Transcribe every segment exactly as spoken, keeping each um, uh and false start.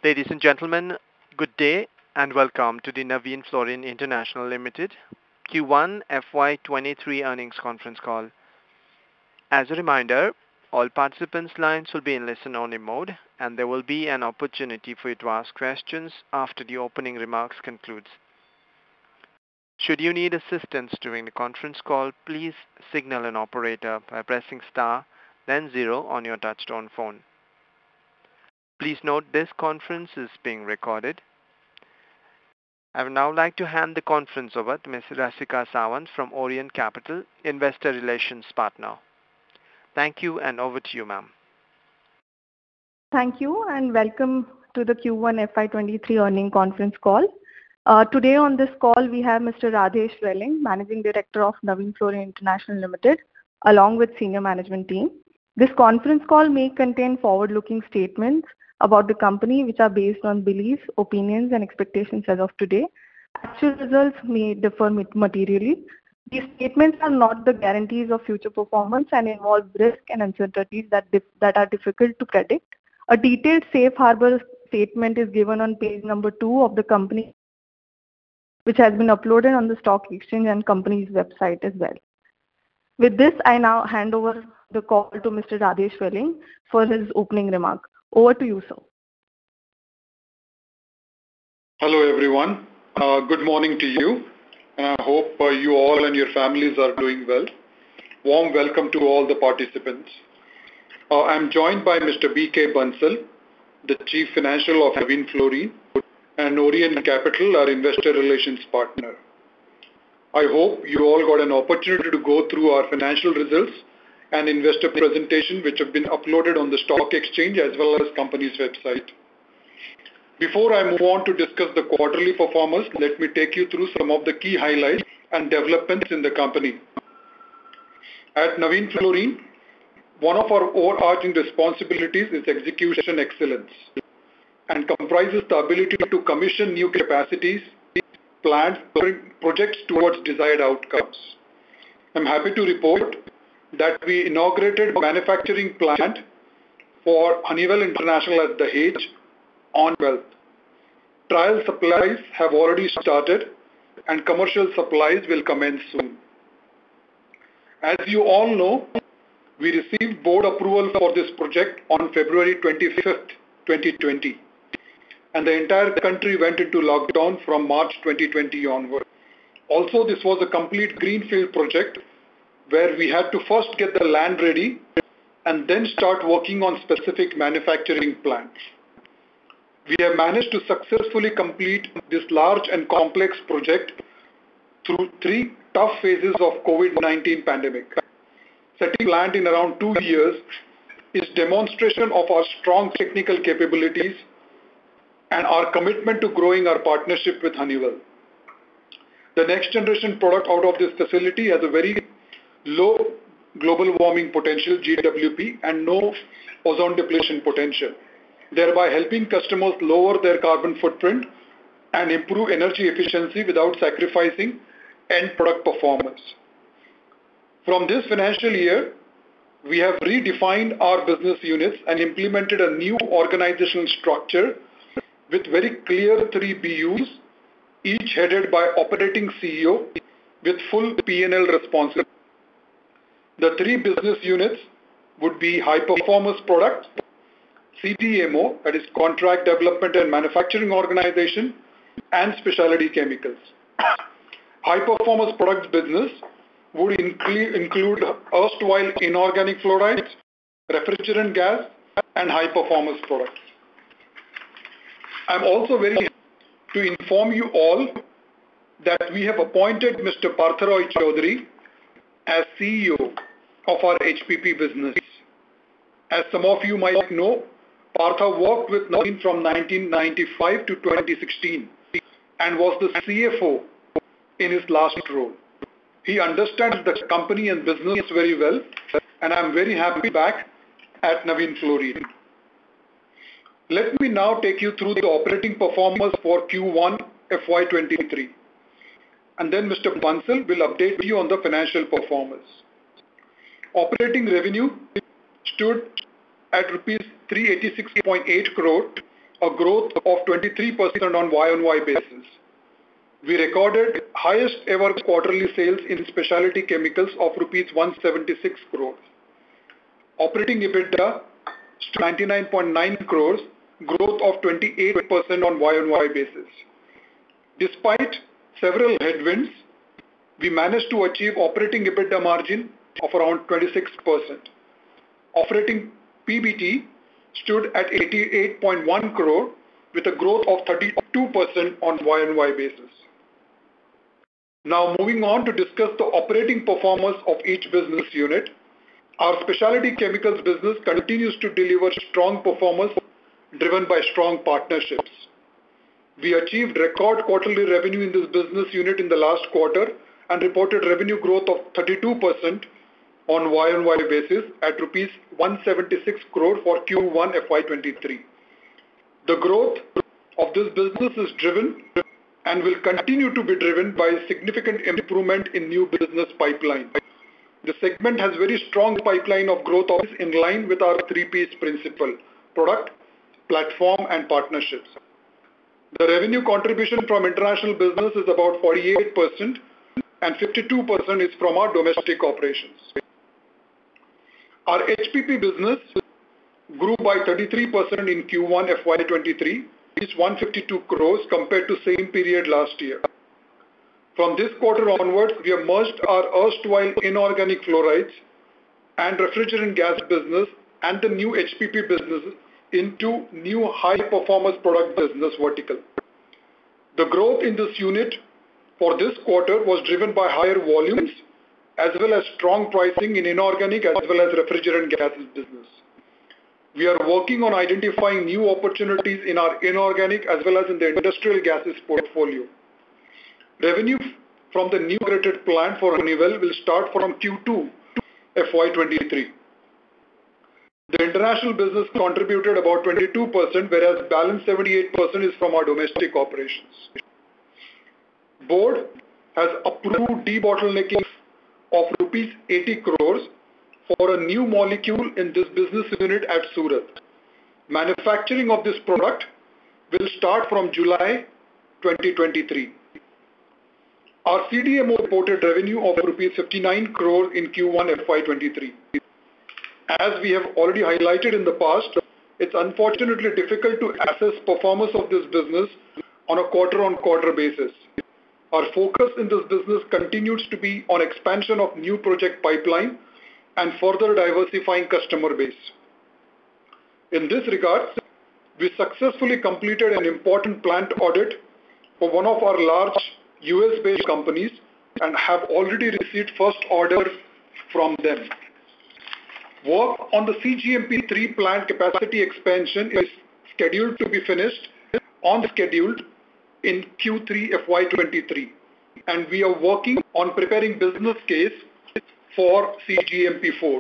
Ladies and gentlemen, good day and welcome to the Navin Fluorine International Limited Q one F Y twenty-three earnings conference call. As a reminder, all participants' lines will be in listen-only mode, and there will be an opportunity for you to ask questions after the opening remarks concludes. Should you need assistance during the conference call, please signal an operator by pressing star, then zero on your touchtone phone. Please note this conference is being recorded. I would now like to hand the conference over to Miz Rasika Sawant from Orient Capital, Investor Relations Partner. Thank you, and over to you, ma'am. Thank you, and welcome to the Q one F Y twenty-three earnings conference call. Uh, today on this call, we have Mister Radhesh Welling, Managing Director of Navin Fluorine International Limited, along with senior management team. This conference call may contain forward-looking statements about the company which are based on beliefs, opinions, and expectations as of today. Actual results may differ materially. These statements are not the guarantees of future performance and involve risk and uncertainties that, that are difficult to predict. A detailed safe harbor statement is given on page number two of the company, which has been uploaded on the stock exchange and company's website as well. With this, I now hand over the call to Mister Radhesh Welling for his opening remark. Over to you, sir. Hello, everyone. Uh, good morning to you. And I hope uh, you all and your families are doing well. Warm welcome to all the participants. Uh, I'm joined by Mister B K Bansal, the Chief Financial of Navin Fluorine, and Orient Capital, our Investor Relations Partner. I hope you all got an opportunity to go through our financial results and investor presentation, which have been uploaded on the stock exchange as well as company's website. Before I move on to discuss the quarterly performance, let me take you through some of the key highlights and developments in the company. At Navin Fluorine, one of our overarching responsibilities is execution excellence and comprises the ability to commission new capacities, plans, projects towards desired outcomes. I'm happy to report that we inaugurated a manufacturing plant for Honeywell International at Dahej on twelfth. Trial supplies have already started and commercial supplies will commence soon. As you all know, we received board approval for this project on February twenty-fifth, twenty twenty, and the entire country went into lockdown from March twenty twenty onward. Also, this was a complete greenfield project where we had to first get the land ready and then start working on specific manufacturing plants. We have managed to successfully complete this large and complex project through three tough phases of COVID nineteen pandemic. Setting plant in around two years is demonstration of our strong technical capabilities and our commitment to growing our partnership with Honeywell. The next generation product out of this facility has a very low global warming potential, G W P, and no ozone depletion potential, thereby helping customers lower their carbon footprint and improve energy efficiency without sacrificing end product performance. From this financial year, we have redefined our business units and implemented a new organizational structure with very clear three B Us, each headed by operating C E O with full P and L responsibility. The three business units would be High Performance Products, C D M O, that is Contract Development and Manufacturing Organization, and Specialty Chemicals. High Performance Products business would include, include erstwhile inorganic fluorides, refrigerant gas, and high performance products. I'm also very happy to inform you all that we have appointed Mister Partharoy Chaudhary as C E O of our H P P business. As some of you might know, Partha worked with Navin from nineteen ninety-five to twenty sixteen and was the C F O in his last role. He understands the company and business very well, and I'm very happy back at Navin Fluorine. Let me now take you through the operating performance for Q one F Y twenty-three. And then Mister Bansal will update you on the financial performance. Operating revenue stood at rupees three eighty-six point eight crore a growth of twenty-three percent on Y-on-Y basis. We recorded highest ever quarterly sales in specialty chemicals of rupees one hundred seventy-six crores. Operating EBITDA stood ninety-nine point nine crores, growth of twenty-eight percent on Y-on-Y basis. Despite several headwinds, we managed to achieve operating EBITDA margin of around twenty-six percent. Operating P B T stood at eighty-eight point one crore with a growth of thirty-two percent on Y-on-Y basis. Now moving on to discuss the operating performance of each business unit. Our specialty chemicals business continues to deliver strong performance driven by strong partnerships. We achieved record quarterly revenue in this business unit in the last quarter and reported revenue growth of thirty-two percent on Y-on-Y basis at rupees one hundred seventy-six crore for Q one F Y twenty-three. The growth of this business is driven and will continue to be driven by significant improvement in new business pipeline. The segment has very strong pipeline of growth in line with our three-piece principle: product, platform, and partnerships. The revenue contribution from international business is about forty-eight percent and fifty-two percent is from our domestic operations. Our H P P business grew by thirty-three percent in Q one F Y twenty-three, reached one hundred fifty-two crores compared to same period last year. From this quarter onwards, we have merged our erstwhile inorganic fluorides and refrigerant gas business and the new H P P business into new high-performance product business vertical. The growth in this unit for this quarter was driven by higher volumes as well as strong pricing in inorganic as well as refrigerant gases business. We are working on identifying new opportunities in our inorganic as well as in the industrial gases portfolio. Revenue from the new integrated plant for Honeywell will start from Q two F Y twenty-three. The international business contributed about twenty-two percent, whereas balance seventy-eight percent is from our domestic operations. Board has approved debottlenecking of rupees eighty crores for a new molecule in this business unit at Surat. Manufacturing of this product will start from July twenty twenty-three. Our C D M O reported revenue of rupees fifty-nine crore in Q one F Y twenty-three. As we have already highlighted in the past, it's unfortunately difficult to assess performance of this business on a quarter-on-quarter basis. Our focus in this business continues to be on expansion of new project pipeline and further diversifying customer base. In this regard, we successfully completed an important plant audit for one of our large U S-based companies and have already received first order from them. Work on the C G M P three plant capacity expansion is scheduled to be finished on schedule in Q three F Y twenty-three, and we are working on preparing business case for C G M P four.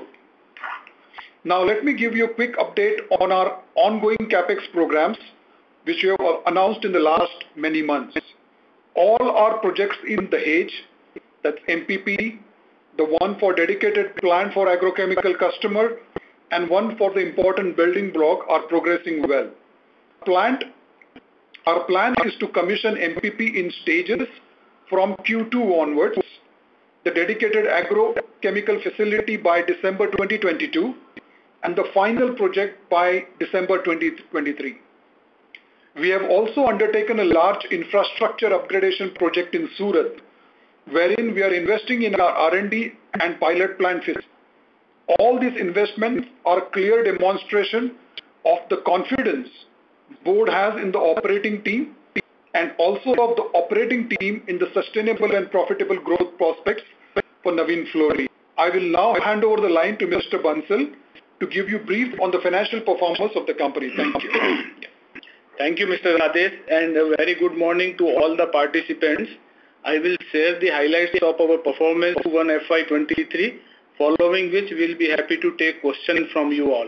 Now let me give you a quick update on our ongoing CAPEX programs which we have announced in the last many months. All our projects in the Dahej, that's M P P, the one for dedicated plant for agrochemical customer and one for the important building block are progressing well. Plant, our plan is to commission M P P in stages from Q two onwards, the dedicated agrochemical facility by December twenty twenty-two and the final project by December twenty twenty-three. We have also undertaken a large infrastructure upgradation project in Surat, wherein we are investing in our R and D and pilot plant facility. All these investments are a clear demonstration of the confidence board has in the operating team and also of the operating team in the sustainable and profitable growth prospects for Navin Fluorine. I will now hand over the line to Mister Bansal to give you brief on the financial performance of the company. Thank you. Thank you, Mister Radesh, and a very good morning to all the participants. I will share the highlights of our performance Q one F Y twenty-three, following which we will be happy to take questions from you all.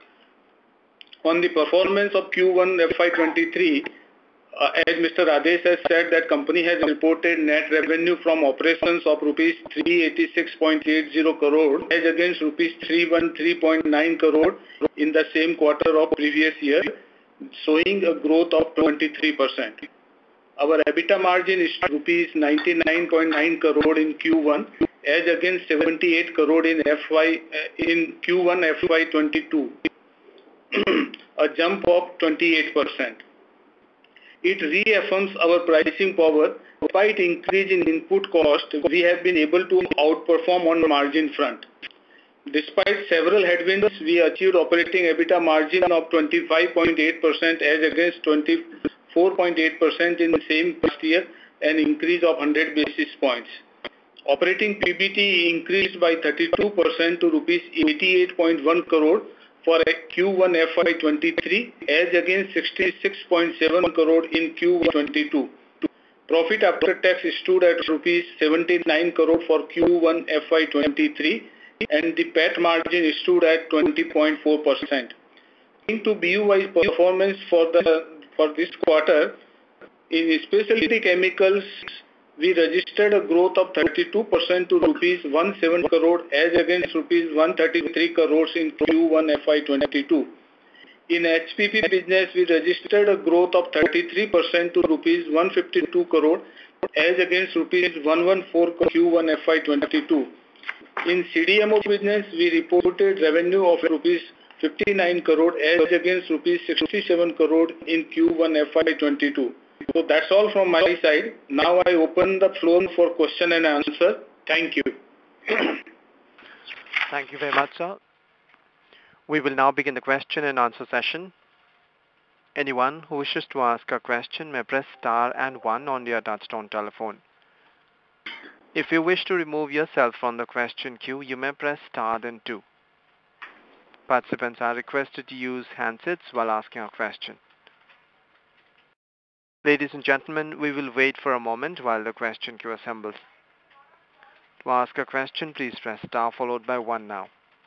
On the performance of Q one F Y twenty-three, uh, as Mister Radesh has said, that company has reported net revenue from operations of rupees three hundred eighty-six point eight zero crore as against rupees three hundred thirteen point nine crore in the same quarter of previous year, showing a growth of twenty-three percent. Our EBITDA margin is rupees ninety-nine point nine crore in Q one as against seventy-eight crore in F Y in Q one F Y twenty-two, a jump of twenty-eight percent. It reaffirms our pricing power. Despite increase in input cost, we have been able to outperform on the margin front. Despite several headwinds, we achieved operating EBITDA margin of twenty-five point eight percent as against twenty-four point eight percent in the same past year, an increase of one hundred basis points. Operating P B T increased by thirty-two percent to rupees eighty-eight point one crore for Q one F Y twenty-three as against sixty-six point seven crore in Q one twenty-two. Profit after tax stood at rupees seventy-nine crore for Q one F Y twenty-three and the P A T margin stood at twenty point four percent. Into B U-wise performance for the for this quarter, in specialty chemicals, we registered a growth of thirty-two percent to rupees one hundred seven crore as against rupees one hundred thirty-three crores in Q one F Y twenty-two. In H P P business, we registered a growth of thirty-three percent to rupees one hundred fifty-two crore as against rupees one hundred fourteen crore Q one F Y twenty-two. In C D M O business, we reported revenue of rupees fifty-nine crore as against rupees sixty-seven crore in Q one F Y twenty-two. So that's all from my side. Now I open the floor for question and answer. Thank you. Thank you very much, sir. We will now begin the question and answer session. Anyone who wishes to ask a question may press star and one on their touchtone telephone. If you wish to remove yourself from the question queue, you may press star then two. Participants are requested to use handsets while asking a question. Ladies and gentlemen, we will wait for a moment while the question queue assembles. To ask a question, please press star followed by one now.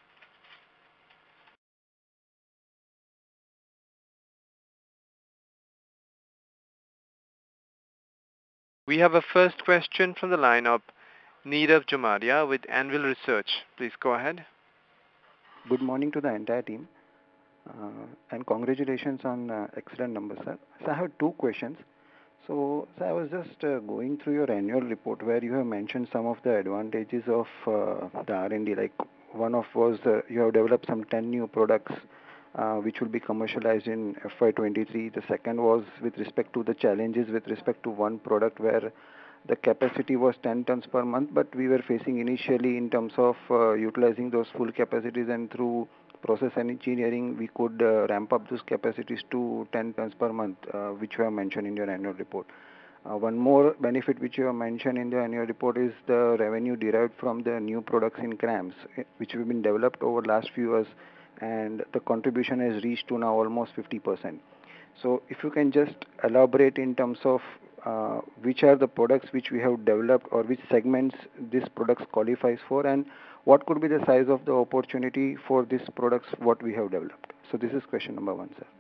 We have a first question from the line of Nirav Jumaria with Anvil Research. Please go ahead. Good morning to the entire team uh, and congratulations on uh, excellent numbers, sir. So I have two questions. So, so I was just uh, going through your annual report where you have mentioned some of the advantages of uh, the R and D. Like one of was uh, you have developed some ten new products uh, which will be commercialized in F Y twenty-three. The second was with respect to the challenges with respect to one product where the capacity was ten tons per month, but we were facing initially in terms of uh, utilizing those full capacities, and through process engineering we could uh, ramp up those capacities to ten tons per month, uh, which you have mentioned in your annual report. Uh, one more benefit which you have mentioned in the annual report is the revenue derived from the new products in CRAMS, which have been developed over the last few years, and the contribution has reached to now almost fifty percent. So if you can just elaborate in terms of uh, which are the products which we have developed or which segments these products qualifies for, and what could be the size of the opportunity for these products what we have developed. So this is question number one, sir.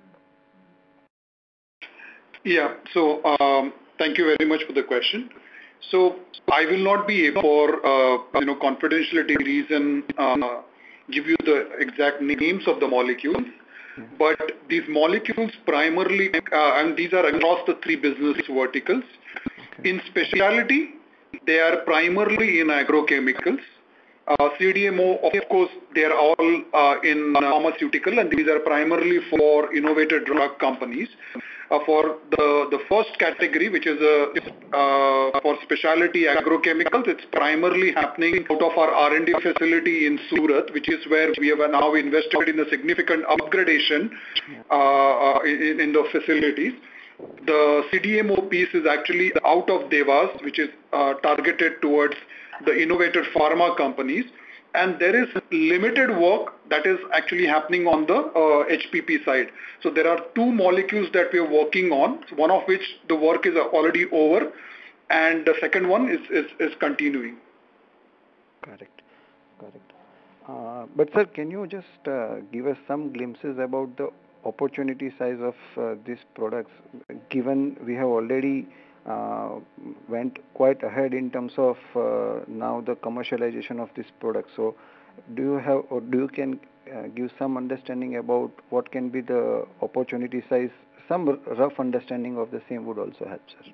Yeah, so um, thank you very much for the question. So I will not be able, for uh, you know confidentiality reason, uh, give you the exact names of the molecules. But these molecules primarily, uh, and these are across the three business verticals. Okay. In specialty, they are primarily in agrochemicals. Uh, C D M O, of course, they are all uh, in pharmaceutical, and these are primarily for innovative drug companies. Uh, for the, the first category, which is a, uh, for specialty agrochemicals, it's primarily happening out of our R and D facility in Surat, which is where we have now invested in a significant upgradation uh, in, in the facilities. The C D M O piece is actually out of Devas, which is uh, targeted towards the innovative pharma companies. And there is limited work that is actually happening on the uh, H P P side. So there are two molecules that we are working on, one of which the work is already over, and the second one is, is, is continuing. Correct, correct. Uh, but sir, can you just uh, give us some glimpses about the opportunity size of uh, these products, given we have already Uh, went quite ahead in terms of uh, now the commercialization of this product. So do you have, or do you can uh, give some understanding about what can be the opportunity size? Some r- rough understanding of the same would also help, sir.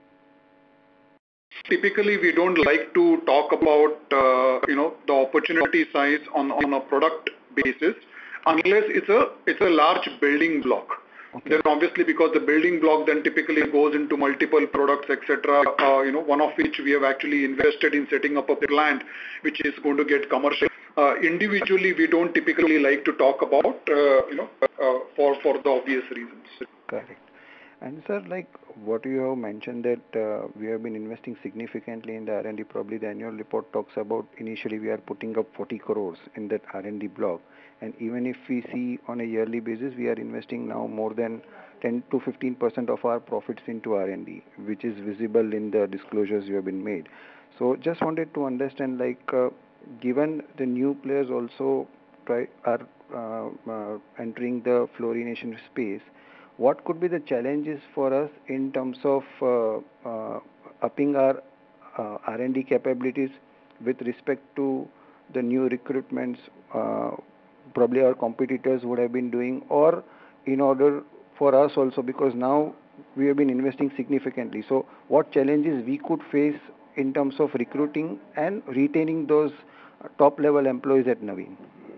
Typically, we don't like to talk about, uh, you know, the opportunity size on, on a product basis unless it's a, it's a large building block. Okay. Then obviously, because the building block then typically goes into multiple products, et cetera. Uh, you know, one of which we have actually invested in setting up a plant which is going to get commercial. Uh, individually, we don't typically like to talk about, uh, you know, uh, for for the obvious reasons. Correct. And sir, like what you have mentioned that uh, we have been investing significantly in the R and D. Probably the annual report talks about initially we are putting up forty crores in that R and D block. And even if we see on a yearly basis, we are investing now more than ten to fifteen percent of our profits into R and D, which is visible in the disclosures you have been made. So just wanted to understand, like, uh, given the new players also try are uh, uh, entering the fluorination space, what could be the challenges for us in terms of uh, uh, upping our uh, R and D capabilities with respect to the new recruitments uh, probably our competitors would have been doing, or in order for us also, because now we have been investing significantly. So what challenges we could face in terms of recruiting and retaining those top level employees at Navin?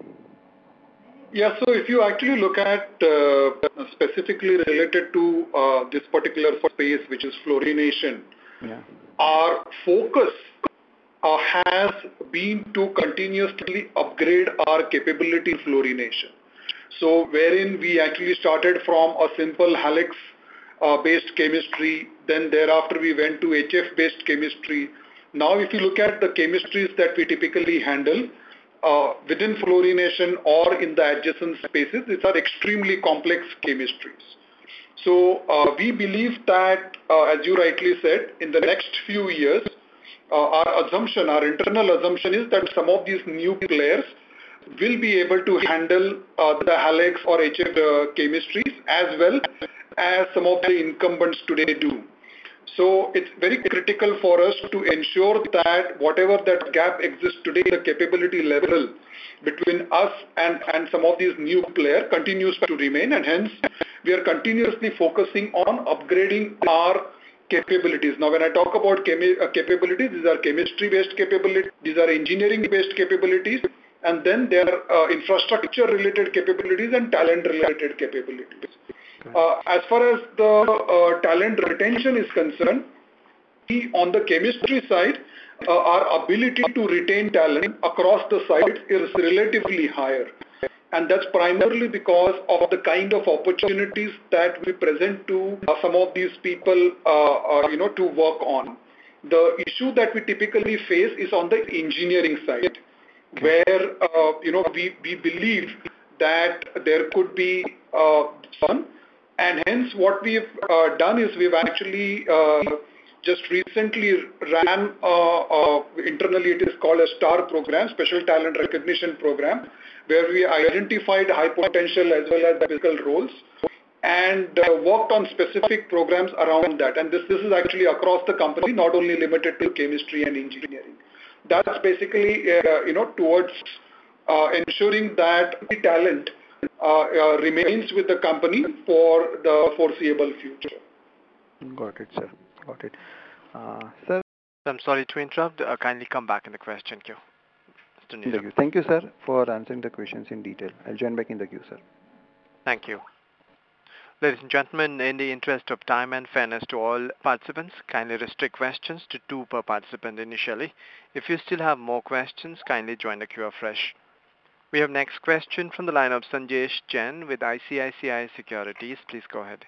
Yeah, so if you actually look at uh, specifically related to uh, this particular space, which is fluorination, yeah. Our focus uh, has been to continuously upgrade our capability in fluorination. So wherein we actually started from a simple Halex uh, based chemistry, then thereafter we went to H F based chemistry. Now if you look at the chemistries that we typically handle, Uh, within fluorination or in the adjacent spaces, these are extremely complex chemistries. So uh, we believe that, uh, as you rightly said, in the next few years, uh, our assumption, our internal assumption is that some of these new players will be able to handle uh, the Halex or H F uh, chemistries as well as some of the incumbents today do. So it's very critical for us to ensure that whatever that gap exists today, the capability level between us and, and some of these new players continues to remain, and hence we are continuously focusing on upgrading our capabilities. Now when I talk about chemi- uh, capabilities, these are chemistry-based capabilities, these are engineering-based capabilities, and then there are uh, infrastructure-related capabilities and talent-related capabilities. Uh, as far as the uh, talent retention is concerned, we, on the chemistry side, uh, our ability to retain talent across the sites is relatively higher. And that's primarily because of the kind of opportunities that we present to uh, some of these people, uh, uh, you know, to work on. The issue that we typically face is on the engineering side, where, uh, you know, we, we believe that there could be uh, some. And hence what we've uh, done is we've actually uh, just recently ran, uh, uh, internally it is called a STAR program, Special Talent Recognition Program, where we identified high potential as well as physical roles and uh, worked on specific programs around that. And this, this is actually across the company, not only limited to chemistry and engineering. That's basically, uh, you know, towards uh, ensuring that the talent Uh, uh, remains with the company for the foreseeable future. Got it, sir. Got it. Uh, sir, I'm sorry to interrupt. Uh, kindly come back in the question queue. Mister Thank you. Thank you, sir, for answering the questions in detail. I'll join back in the queue, sir. Thank you. Ladies and gentlemen, in the interest of time and fairness to all participants, kindly restrict questions to two per participant initially. If you still have more questions, kindly join the queue afresh. We have next question from the line of Sanjesh Jain with I C I C I Securities. Please go ahead.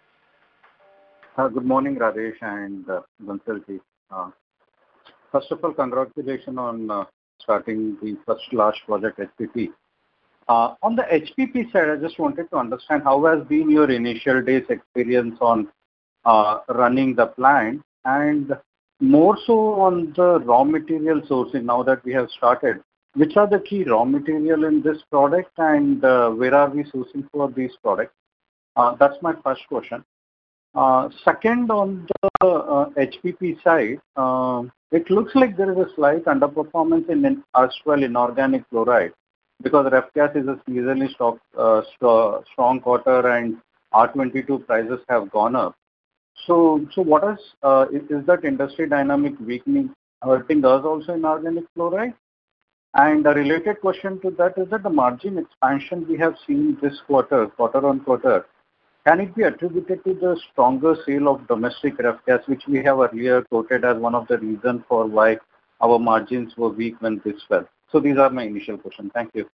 Uh, good morning, Radesh and uh, Bansalji. Uh, first of all, congratulations on uh, starting the first large project H P P. Uh, on the H P P side, I just wanted to understand how has been your initial days experience on uh, running the plant, and more so on the raw material sourcing now that we have started. Which are the key raw material in this product, and uh, where are we sourcing for these products? Uh, that's my first question. Uh, second, on the uh, H P P side, uh, it looks like there is a slight underperformance in erstwhile inorganic chloride. because ref gas is a seasonally stock, uh, st- strong quarter and R twenty-two prices have gone up. So, so what is, uh, is, is that industry dynamic weakening hurting us also in organic fluoride? And a related question to that is that the margin expansion we have seen this quarter, quarter on quarter, can it be attributed to the stronger sale of domestic ref gas, which we have earlier quoted as one of the reasons for why our margins were weak when this fell? So these are my initial questions. Thank you.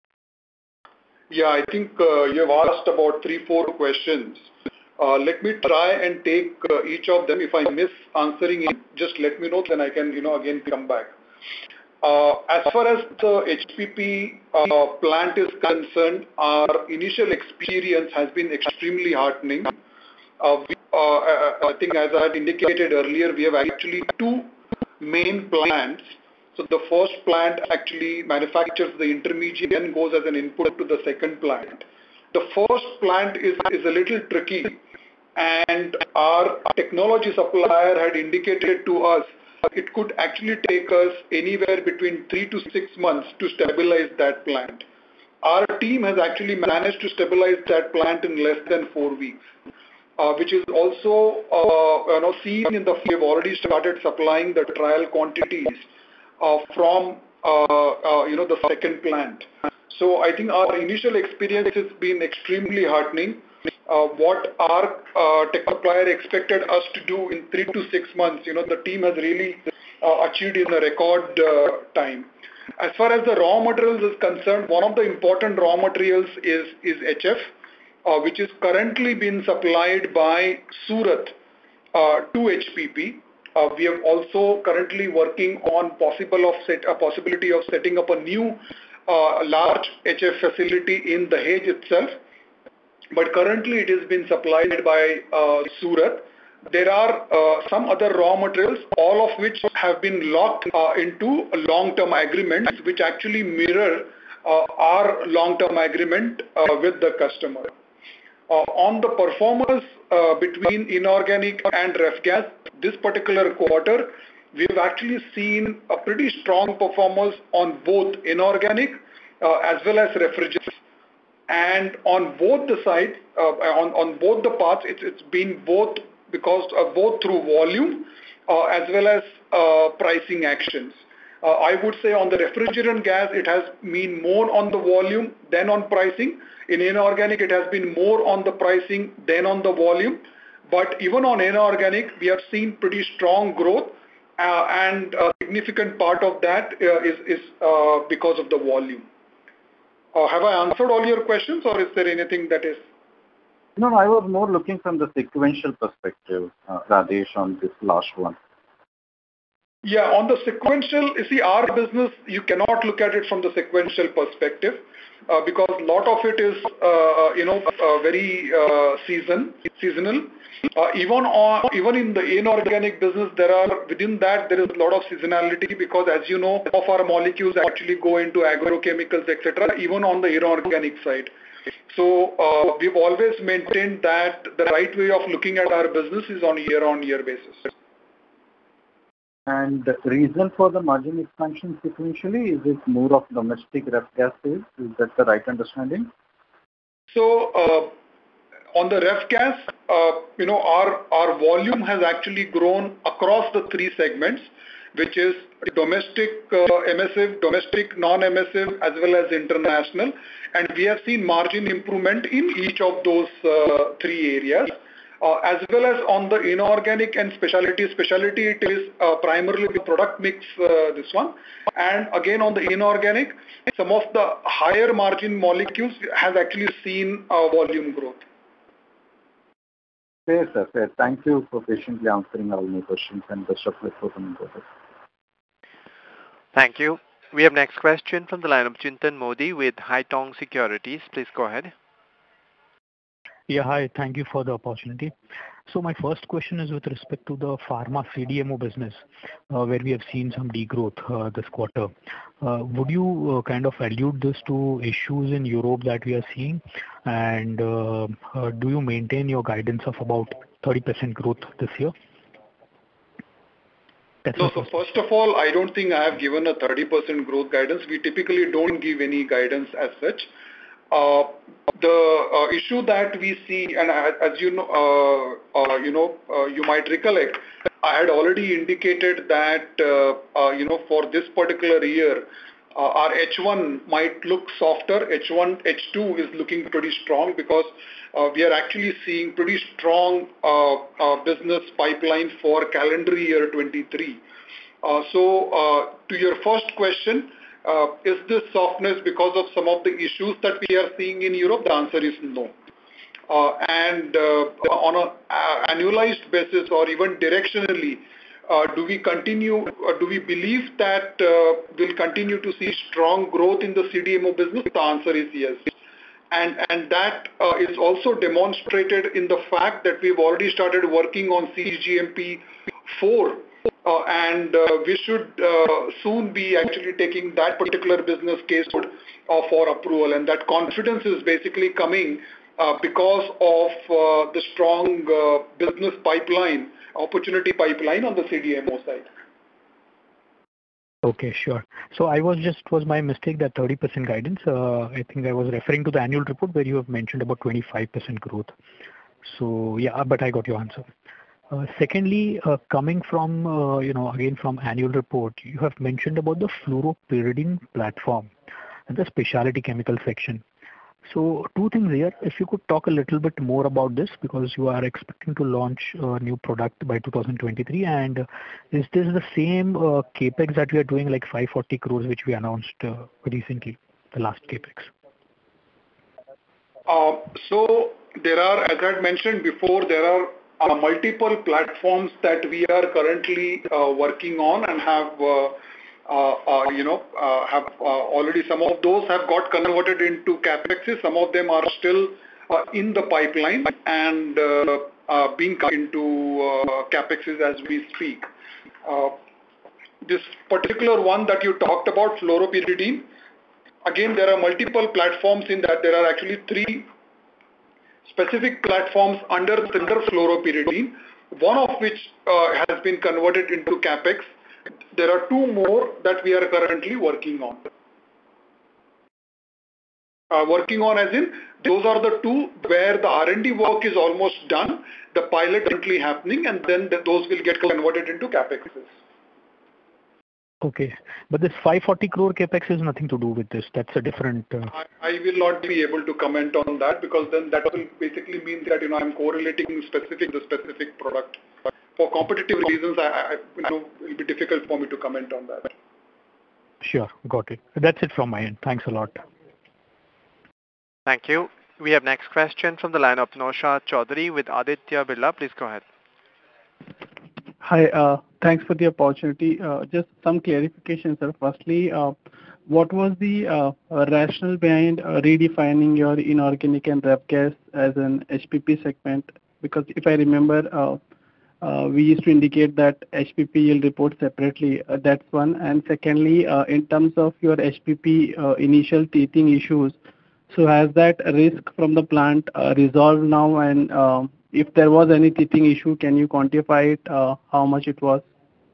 Yeah, I think uh, you have asked about three, four questions. Uh, let me try and take uh, each of them. If I miss answering it, just let me know, then I can, you know, again come back. Uh, as far as the H P P uh, plant is concerned, our initial experience has been extremely heartening. Uh, we, uh, I think as I had indicated earlier, we have actually two main plants. So the first plant actually manufactures the intermediate and goes as an input to the second plant. The first plant is, is a little tricky, and our technology supplier had indicated to us it could actually take us anywhere between three to six months to stabilize that plant. Our team has actually managed to stabilize that plant in less than four weeks, uh, which is also uh, you know, seen in the, we have already started supplying the trial quantities uh, from uh, uh, you know, the second plant. So I think our initial experience has been extremely heartening. Uh, what our uh, tech supplier expected us to do in three to six months, you know, the team has really uh, achieved in a record uh, time. As far as the raw materials is concerned, one of the important raw materials is, is H F, uh, which is currently being supplied by Surat uh, to H P P. Uh, we are also currently working on possible of set, a possibility of setting up a new uh, large H F facility in Dahej itself. But currently it has been supplied by uh, Surat. There are uh, some other raw materials, all of which have been locked uh, into long-term agreements, which actually mirror uh, our long-term agreement uh, with the customer. Uh, on the performance uh, between inorganic and ref gas, this particular quarter, we have actually seen a pretty strong performance on both inorganic uh, as well as refrigerants. And on both the sides, uh, on, on both the parts, it's, it's been both because uh, both through volume uh, as well as uh, pricing actions. Uh, I would say on the refrigerant gas, it has been more on the volume than on pricing. In inorganic, it has been more on the pricing than on the volume. But even on inorganic, we have seen pretty strong growth, uh, and a significant part of that uh, is, is uh, because of the volume. Uh, have I answered all your questions, or is there anything that is? No, no, I was more looking from the sequential perspective, uh, Rajesh, on this last one. Yeah, on the sequential, you see, our business, you cannot look at it from the sequential perspective uh, because a lot of it is, uh, you know, uh, very uh, season, seasonal. Uh, even on, even in the inorganic business, there are, within that, there is a lot of seasonality because, as you know, of our molecules actually go into agrochemicals, et cetera, even on the inorganic side. So uh, we've always maintained that the right way of looking at our business is on year-on-year basis. And the reason for the margin expansion sequentially, is it more of domestic ref gas sales? Is that the right understanding? So uh, on the ref gas, uh, you know, our, our volume has actually grown across the three segments, which is domestic uh, emissive, domestic non-emissive, as well as international. And we have seen margin improvement in each of those uh, three areas. Uh, as well as on the inorganic and specialty. Specialty, it is uh, primarily the product mix, uh, this one. And again, on the inorganic, some of the higher margin molecules has actually seen uh, volume growth. Fair, sir. Fair. Thank you for patiently answering all my questions, and best of luck for coming quarters. Thank you. We have next question from the line of Chintan Modi with Haitong Securities. Please go ahead. Yeah, hi. Thank you for the opportunity. So my first question is with respect to the pharma C D M O business, uh, where we have seen some degrowth uh, this quarter. Uh, would you uh, kind of allude this to issues in Europe that we are seeing? And uh, uh, do you maintain your guidance of about thirty percent growth this year? That's no, so first of all, I don't think I have given a thirty percent growth guidance. We typically don't give any guidance as such. Uh, the uh, issue that we see, and as, as you know, uh, uh, you know, uh, you might recollect, I had already indicated that uh, uh, you know for this particular year, uh, our H one might look softer. H one, H two is looking pretty strong because uh, we are actually seeing pretty strong uh, uh, business pipeline for calendar year twenty-three. Uh, so, uh, to your first question. Uh, is this softness because of some of the issues that we are seeing in Europe? The answer is no. Uh, and uh, on an uh, annualized basis or even directionally, uh, do we continue, uh, do we believe that uh, we'll continue to see strong growth in the C D M O business? The answer is yes. And, and that uh, is also demonstrated in the fact that we've already started working on C G M P four. Uh, and uh, we should uh, soon be actually taking that particular business case uh, for approval. And that confidence is basically coming uh, because of uh, the strong uh, business pipeline, opportunity pipeline on the C D M O side. Okay, sure. So I was just, was my mistake that thirty percent guidance. Uh, I think I was referring to the annual report where you have mentioned about twenty-five percent growth. So yeah, but I got your answer. Uh, secondly, uh, coming from, uh, you know, again from annual report, you have mentioned about the fluoropyridine platform and the specialty chemical section. So two things here. If you could talk a little bit more about this, because you are expecting to launch a new product by two thousand twenty-three, and uh, is this the same uh, capex that we are doing, like five hundred forty crores, which we announced uh, recently, the last capex? Uh, so there are, as I had mentioned before, there are Uh, multiple platforms that we are currently uh, working on and have, uh, uh, uh, you know, uh, have uh, already some of those have got converted into capexes. Some of them are still uh, in the pipeline and uh, uh, being cut into uh, capexes as we speak. Uh, this particular one that you talked about, fluoropyridine, again, there are multiple platforms in that. There are actually three specific platforms under, under fluoropyridine, one of which uh, has been converted into capex. There are two more that we are currently working on. Uh, working on as in, those are the two where the R and D work is almost done, the pilot currently happening, and then the, those will get converted into capexes. Okay, but this five hundred forty crore capex has nothing to do with this. That's a different. Uh... I, I will not be able to comment on that because then that will basically mean that you know I'm correlating specific the specific product. For competitive reasons, I, I you know it will be difficult for me to comment on that. Sure, got it. That's it from my end. Thanks a lot. Thank you. We have next question from the line of Naushad Chaudhary with Aditya Birla. Please go ahead. Hi, uh, thanks for the opportunity. Uh, just some clarification, sir. Firstly, uh, what was the uh, rationale behind uh, redefining your inorganic and ref gas as an H P P segment? Because if I remember, uh, uh, we used to indicate that H P P will report separately. Uh, that's one. And secondly, uh, in terms of your H P P uh, initial teething issues, so has that risk from the plant uh, resolved now? And uh, if there was any teething issue, can you quantify it, uh, how much it was?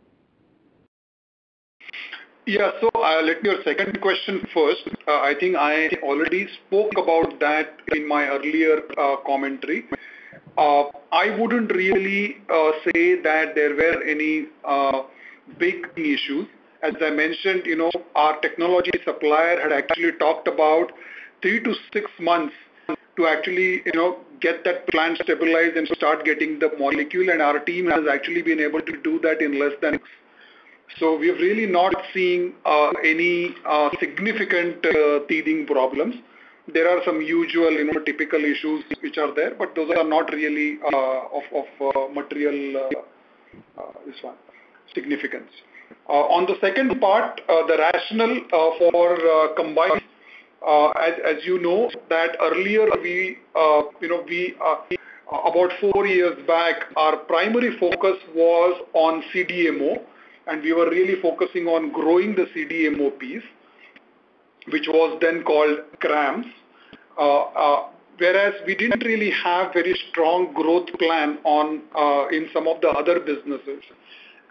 Yeah, so uh, let me your second question first. Uh, I think I already spoke about that in my earlier uh, commentary. Uh, I wouldn't really uh, say that there were any uh, big issues. As I mentioned, you know, our technology supplier had actually talked about three to six months to actually, you know, get that plant stabilized and start getting the molecule, and our team has actually been able to do that in less than. So we've really not seen uh, any uh, significant uh, teething problems. There are some usual, you know, typical issues which are there, but those are not really uh, of, of uh, material uh, uh, this one significance. Uh, on the second part, uh, the rationale uh, for uh, combined. Uh, as, as you know, that earlier we, uh, you know, we, uh, about four years back, our primary focus was on C D M O, and we were really focusing on growing the C D M O piece, which was then called CRAMS, uh, uh, whereas we didn't really have very strong growth plan on uh, in some of the other businesses.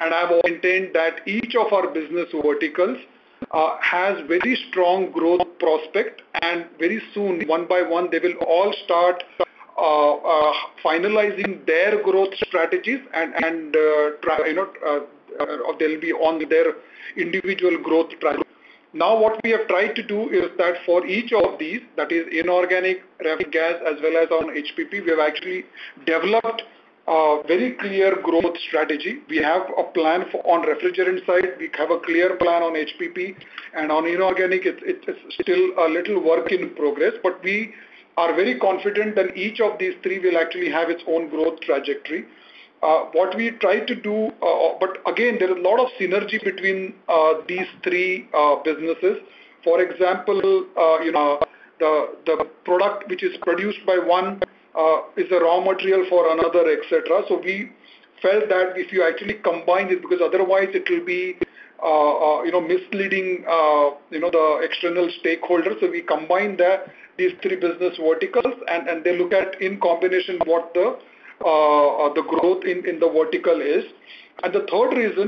and I've maintained that each of our business verticals uh, has very strong growth prospect, and very soon, one by one, they will all start uh, uh, finalizing their growth strategies, and, and uh, try, you know, uh, uh, they'll be on their individual growth track. Now what we have tried to do is that for each of these, that is inorganic, ref gas, as well as on H P P, we have actually developed a very clear growth strategy. We have a plan for on refrigerant side, we have a clear plan on H P P, and on inorganic, it, it, it's still a little work in progress, but we are very confident that each of these three will actually have its own growth trajectory. Uh, what we try to do, uh, but again, there is a lot of synergy between uh, these three uh, businesses. For example, uh, you know, the the product which is produced by one uh, is a raw material for another, et cetera. So we felt that if you actually combine it, because otherwise it will be uh, uh, you know misleading uh, you know the external stakeholders. So we combine that these three business verticals, and and they look at in combination what the Uh, uh, the growth in, in the vertical is. And the third reason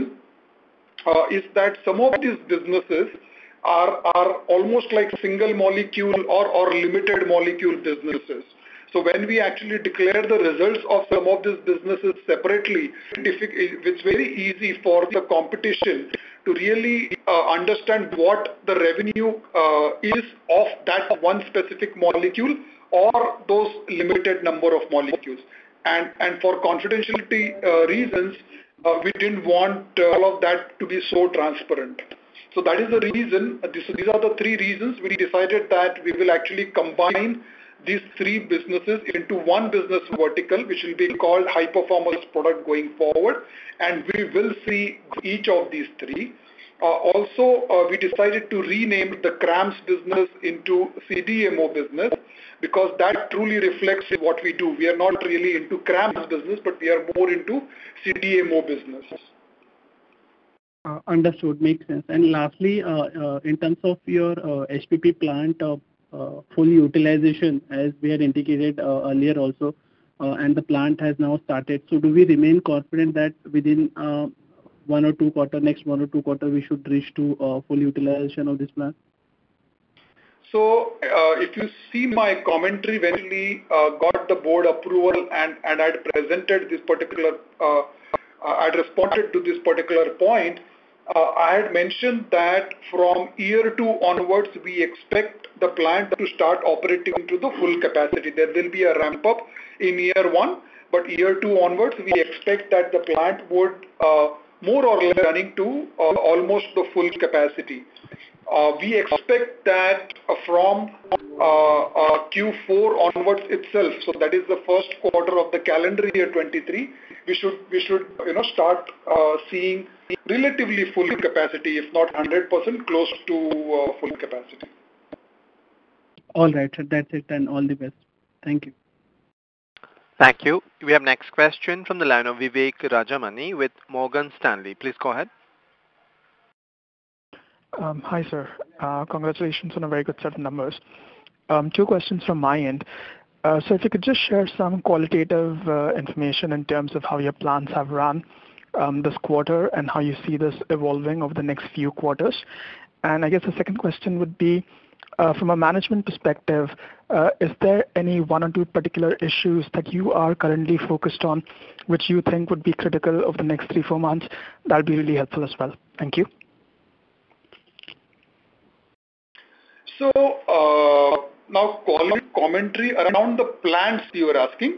uh, is that some of these businesses are, are almost like single molecule or, or limited molecule businesses. So when we actually declare the results of some of these businesses separately, it's very easy for the competition to really uh, understand what the revenue uh, is of that one specific molecule or those limited number of molecules. And, and for confidentiality uh, reasons, uh, we didn't want uh, all of that to be so transparent. So that is the reason, uh, this, these are the three reasons we decided that we will actually combine these three businesses into one business vertical, which will be called High Performance Product going forward. And we will see each of these three. Uh, also, uh, we decided to rename the CRAMS business into C D M O business, because that truly reflects what we do. We are not really into CRAMS business, but we are more into C D M O business. Uh, understood, makes sense. And lastly, uh, uh, in terms of your uh, H P P plant uh, uh, full utilization, as we had indicated uh, earlier also, uh, and the plant has now started. So do we remain confident that within uh, one or two quarter, next one or two quarter, we should reach to uh, full utilization of this plant? So uh, if you see my commentary, when we uh, got the board approval and, and I had presented this particular, uh, I had responded to this particular point, uh, I had mentioned that from year two onwards, we expect the plant to start operating to the full capacity. There will be a ramp up in year one, but year two onwards, we expect that the plant would uh, more or less running to uh, almost the full capacity. Uh, we expect that uh, from uh, uh, Q four onwards itself, so that is the first quarter of the calendar year twenty-three, we should we should you know start uh, seeing relatively full capacity, if not one hundred percent, close to uh, full capacity. All right, that's it, and all the best. Thank you. Thank you. We have next question from the line of Vivek Rajamani with Morgan Stanley. Please go ahead. Um, hi, sir. Uh, congratulations on a very good set of numbers. Um, two questions from my end. Uh, so if you could just share some qualitative uh, information in terms of how your plans have run um, this quarter and how you see this evolving over the next few quarters. And I guess the second question would be, uh, from a management perspective, uh, is there any one or two particular issues that you are currently focused on which you think would be critical over the next three, four months? That would be really helpful as well. Thank you. So uh, now commentary around the plants you were asking.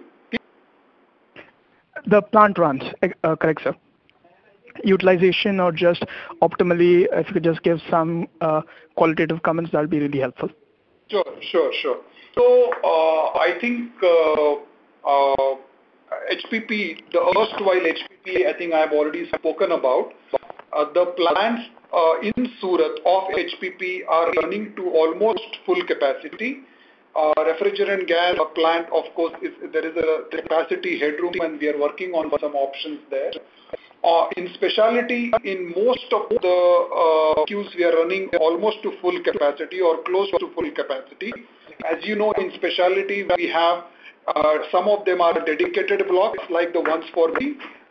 The plant runs, uh, correct, sir. Utilization or just optimally, if you could just give some uh, qualitative comments, that would be really helpful. Sure, sure, sure. So uh, I think uh, uh, H P P, the erstwhile H P P, I think I have already spoken about. Uh, the plants uh, in Surat of H P P are running to almost full capacity. Uh, refrigerant gas plant, of course, is, there is a capacity headroom and we are working on some options there. Uh, in specialty, in most of the uh, queues, we are running almost to full capacity or close to full capacity. As you know, in specialty, we have uh, some of them are dedicated blocks like the ones for the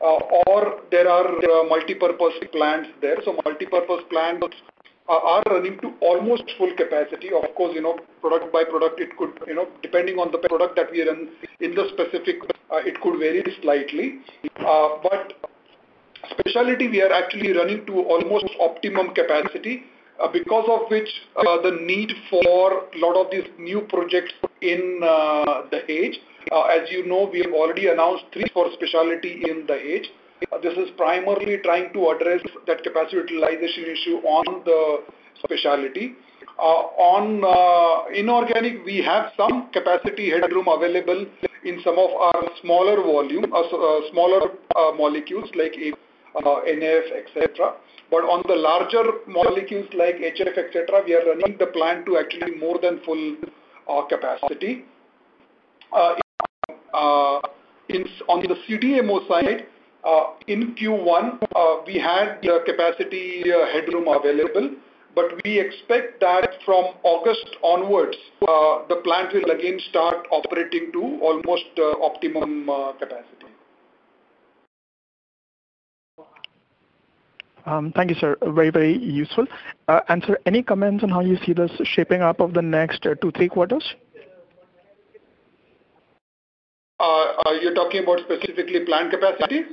uh, or there are uh, multi-purpose plants there. So multi-purpose plants uh, are running to almost full capacity. Of course, you know, product by product, it could, you know, depending on the product that we run in the specific, uh, it could vary slightly. Uh, but specialty, we are actually running to almost optimum capacity, uh, because of which uh, the need for a lot of these new projects in uh, the age. Uh, as you know, we have already announced three for specialty in the age. Uh, this is primarily trying to address that capacity utilization issue on the specialty. Uh, on uh, inorganic, we have some capacity headroom available in some of our smaller volume, uh, uh, smaller uh, molecules like uh, N F, et cetera. But on the larger molecules like H F, et cetera, we are running the plant to actually more than full uh, capacity. Uh, uh, in, on the C D M O side, uh, in Q one, uh, we had the capacity uh, headroom available. But we expect that from August onwards, uh, the plant will again start operating to almost uh, optimum uh, capacity. Um, thank you, sir. Very, very useful. Uh, and sir, any comments on how you see this shaping up of the next uh, two, three quarters? Uh, uh, you're talking about specifically plant capacities?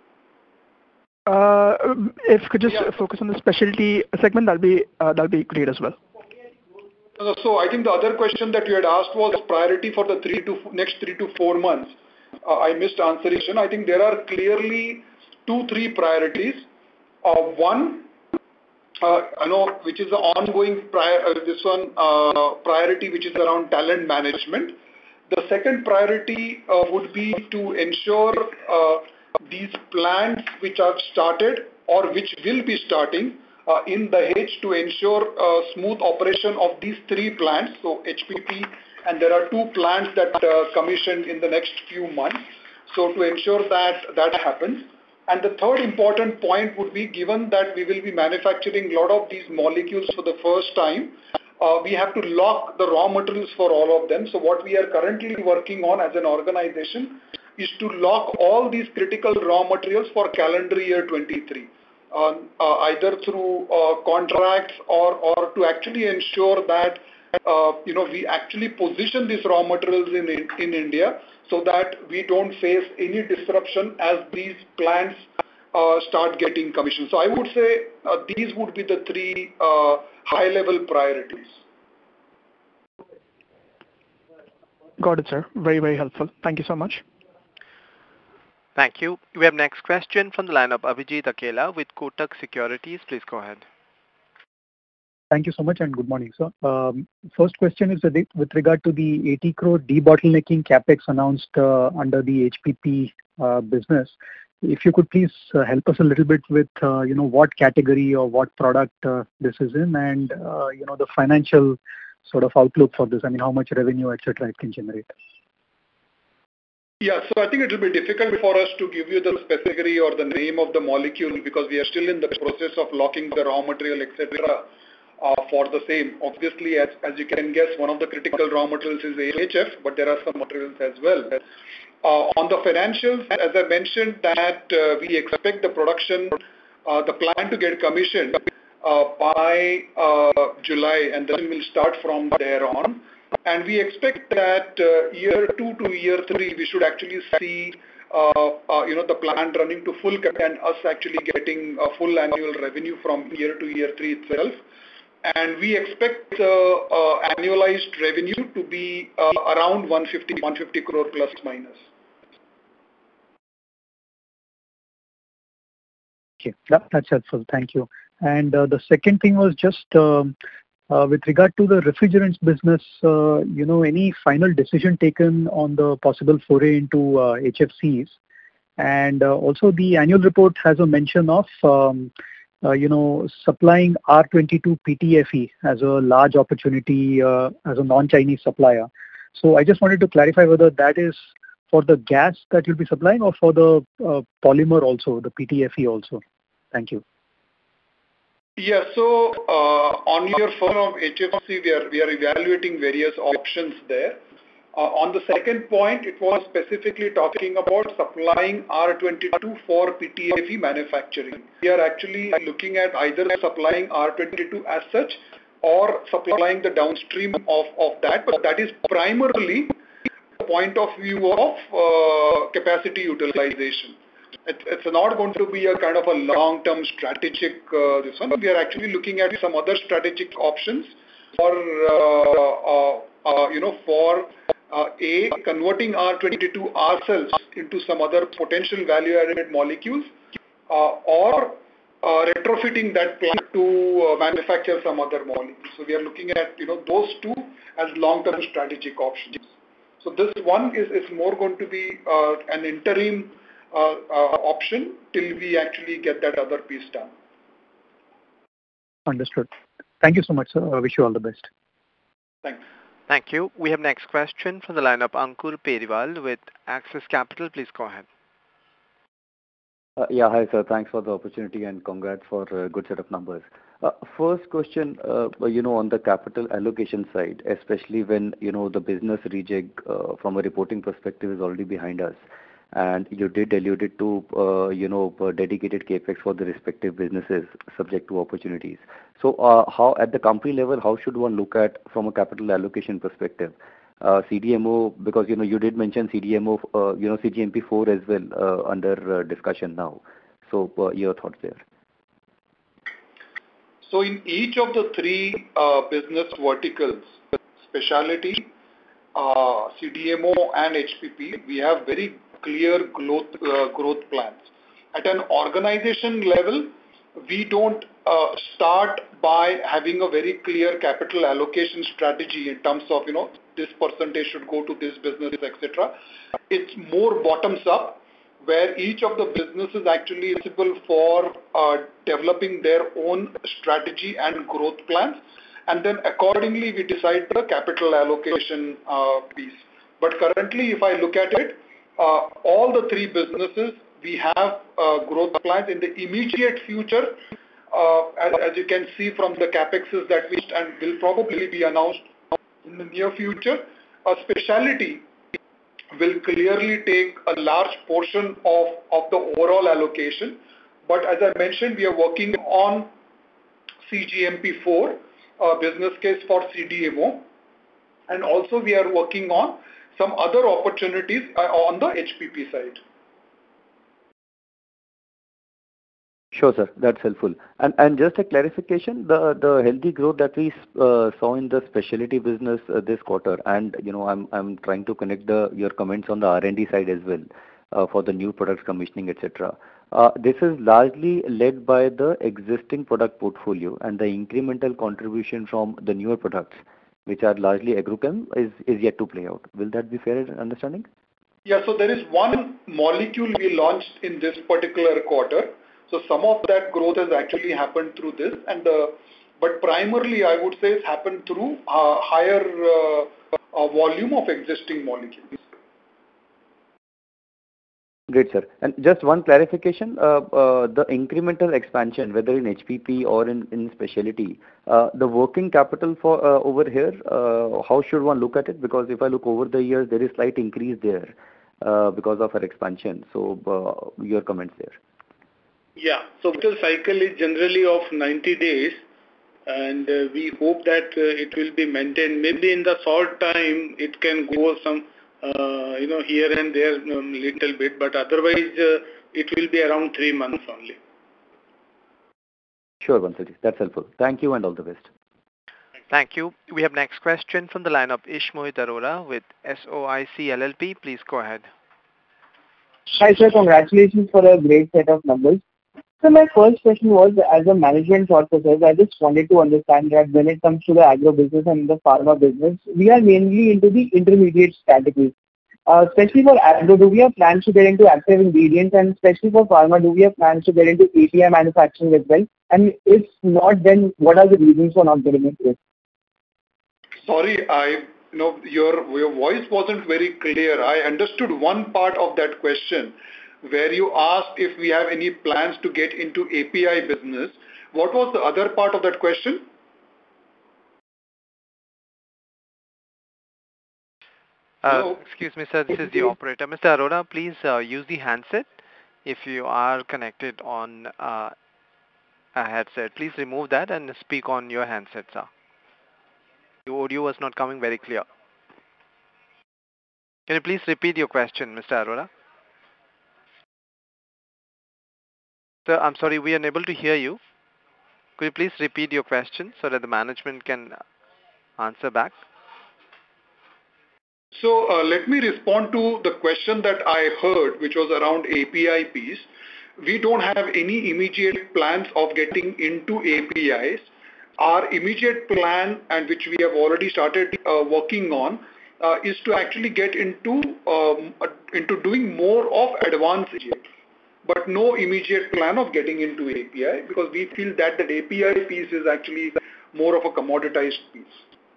Uh, if you could just yeah. focus on the specialty segment, that'll be uh, that'll be great as well. So I think the other question that you had asked was priority for the three to next three to four months. Uh, I missed answering. I think there are clearly two, three priorities. Uh, one, uh, I know, which is the ongoing prior, uh, this one uh, priority, which is around talent management. The second priority uh, would be to ensure uh, these plants which are started or which will be starting uh, in Dahej to ensure uh, smooth operation of these three plants, so H P P, and there are two plants that uh, commissioned in the next few months. So to ensure that that happens. And the third important point would be, given that we will be manufacturing a lot of these molecules for the first time, uh, we have to lock the raw materials for all of them. So what we are currently working on as an organization is to lock all these critical raw materials for calendar year twenty-three, uh, uh, either through uh, contracts or, or to actually ensure that uh, you know, we actually position these raw materials in, in, in India so that we don't face any disruption as these plants uh, start getting commissioned. So I would say uh, these would be the three uh, high-level priorities. Got it, sir. Very, very helpful. Thank you so much. Thank you. We have next question from the line of Abhijit Akela with Kotak Securities. Please go ahead. Thank you so much and good morning, sir. Um, first question is with regard to the eighty crore debottlenecking capex announced uh, under the H P P uh, business. If you could please uh, help us a little bit with, uh, you know, what category or what product uh, this is in, and, uh, you know, the financial sort of outlook for this. I mean, how much revenue, et cetera, it can generate. Yeah, so I think it will be difficult for us to give you the specific or the name of the molecule because we are still in the process of locking the raw material, et cetera. Uh, for the same. Obviously, as, as you can guess, one of the critical raw materials is A H F, but there are some materials as well. Uh, on the financials, as I mentioned, that uh, we expect the production, uh, the plant to get commissioned uh, by uh, July, and then we'll start from there on. And we expect that uh, year two to year three, we should actually see uh, uh, you know, the plant running to full capacity and us actually getting a full annual revenue from year to year three itself. And we expect uh, uh, annualized revenue to be uh, around one fifty, one fifty crore plus minus. Okay, that, that's helpful. Thank you. And uh, the second thing was just um, uh, with regard to the refrigerants business, uh, you know, any final decision taken on the possible foray into uh, H F Cs? And uh, also the annual report has a mention of um, Uh, you know, supplying R twenty-two P T F E as a large opportunity uh, as a non-Chinese supplier. So I just wanted to clarify whether that is for the gas that you'll be supplying or for the uh, polymer also, the P T F E also. Thank you. Yeah, so uh, on your firm of H F C, we are, we are evaluating various options there. Uh, on the second point, it was specifically talking about supplying R twenty-two for P T F E manufacturing. We are actually looking at either supplying R twenty-two as such or supplying the downstream of, of that, but that is primarily the point of view of uh, capacity utilization. It, it's not going to be a kind of a long-term strategic uh, this one. We are actually looking at some other strategic options for uh, uh, uh, you know for uh, a converting R twenty-two ourselves into some other potential value-added molecules, uh, or uh, retrofitting that plant to uh, manufacture some other molecules. So we are looking at you know those two as long-term strategic options. So this one is is more going to be uh, an interim Uh, uh, option till we actually get that other piece done. Understood. Thank you so much, sir. I wish you all the best. Thanks. Thank you. We have next question from the line of Ankur Periwal with Axis Capital. Please go ahead. Uh, yeah, hi sir. Thanks for the opportunity and congrats for a good set of numbers. Uh, first question, uh, you know, on the capital allocation side, especially when, you know, the business rejig uh, from a reporting perspective is already behind us. And you did allude it to, uh, you know, dedicated capex for the respective businesses subject to opportunities. So uh, how at the company level, how should one look at from a capital allocation perspective? Uh, C D M O, because, you know, you did mention C D M O, uh, you know, C G M P four as well uh, under uh, discussion now. So uh, your thoughts there. So in each of the three uh, business verticals, specialty, uh, C D M O and H P P, we have very clear growth, uh, growth plans. At an organization level, we don't uh, start by having a very clear capital allocation strategy in terms of, you know, this percentage should go to this business, et cetera. It's more bottoms up, where each of the businesses actually is responsible for uh, developing their own strategy and growth plans. And then accordingly, we decide the capital allocation uh, piece. But currently, if I look at it, uh, all the three businesses, we have uh, growth plans in the immediate future. Uh, as, as you can see from the capexes that we and will probably be announced in the near future, a specialty will clearly take a large portion of, of the overall allocation. But as I mentioned, we are working on C G M P four, uh, business case for C D M O, and also we are working on some other opportunities uh, on the H P P side. Sure, sir. That's helpful. And and just a clarification, the the healthy growth that we uh, saw in the specialty business uh, this quarter, and you know, I'm I'm trying to connect the your comments on the R and D side as well uh, for the new products commissioning, et cetera. Uh, this is largely led by the existing product portfolio, and the incremental contribution from the newer products, which are largely agrochem, is is yet to play out. Will that be fair understanding? Yeah. So there is one molecule we launched in this particular quarter. So some of that growth has actually happened through this, and uh, but primarily I would say it's happened through uh, higher uh, uh, volume of existing molecules. Great, sir. And just one clarification, uh, uh, the incremental expansion, whether in H P P or in, in specialty, uh, the working capital for uh, over here, uh, how should one look at it? Because if I look over the years, there is slight increase there uh, because of our expansion. So uh, your comments there. Yeah, so the cycle is generally of ninety days, and uh, we hope that uh, it will be maintained. Maybe in the short time, it can go some, uh, you know, here and there a um, little bit, but otherwise, uh, it will be around three months only. Sure, Bansalji. That's helpful. Thank you and all the best. Thank you. We have next question from the line of Ish Mohit Arora with S O I C L L P. Please go ahead. Hi, sir. Congratulations for a great set of numbers. So my first question was, as a management thought process, I just wanted to understand that when it comes to the agro business and the pharma business, we are mainly into the intermediate categories. Uh, especially for agro, do we have plans to get into active ingredients, and especially for pharma, do we have plans to get into A P I manufacturing as well? And if not, then what are the reasons for not getting into it? Sorry, I you know your your voice wasn't very clear. I understood one part of that question, where you asked if we have any plans to get into A P I business. What was the other part of that question? Uh, excuse me, sir, this is the operator. Mister Arora, please uh, use the handset. If you are connected on uh, a headset, please remove that and speak on your handset, sir. The audio was not coming very clear. Can you please repeat your question, Mister Arora? Sir, I'm sorry, we are unable to hear you. Could you please repeat your question so that the management can answer back? So uh, let me respond to the question that I heard, which was around A P I piece. We don't have any immediate plans of getting into A P Is. Our immediate plan, and which we have already started uh, working on, uh, is to actually get into um, uh, into doing more of advanced A P I, but no immediate plan of getting into A P I, because we feel that that A P I piece is actually more of a commoditized piece.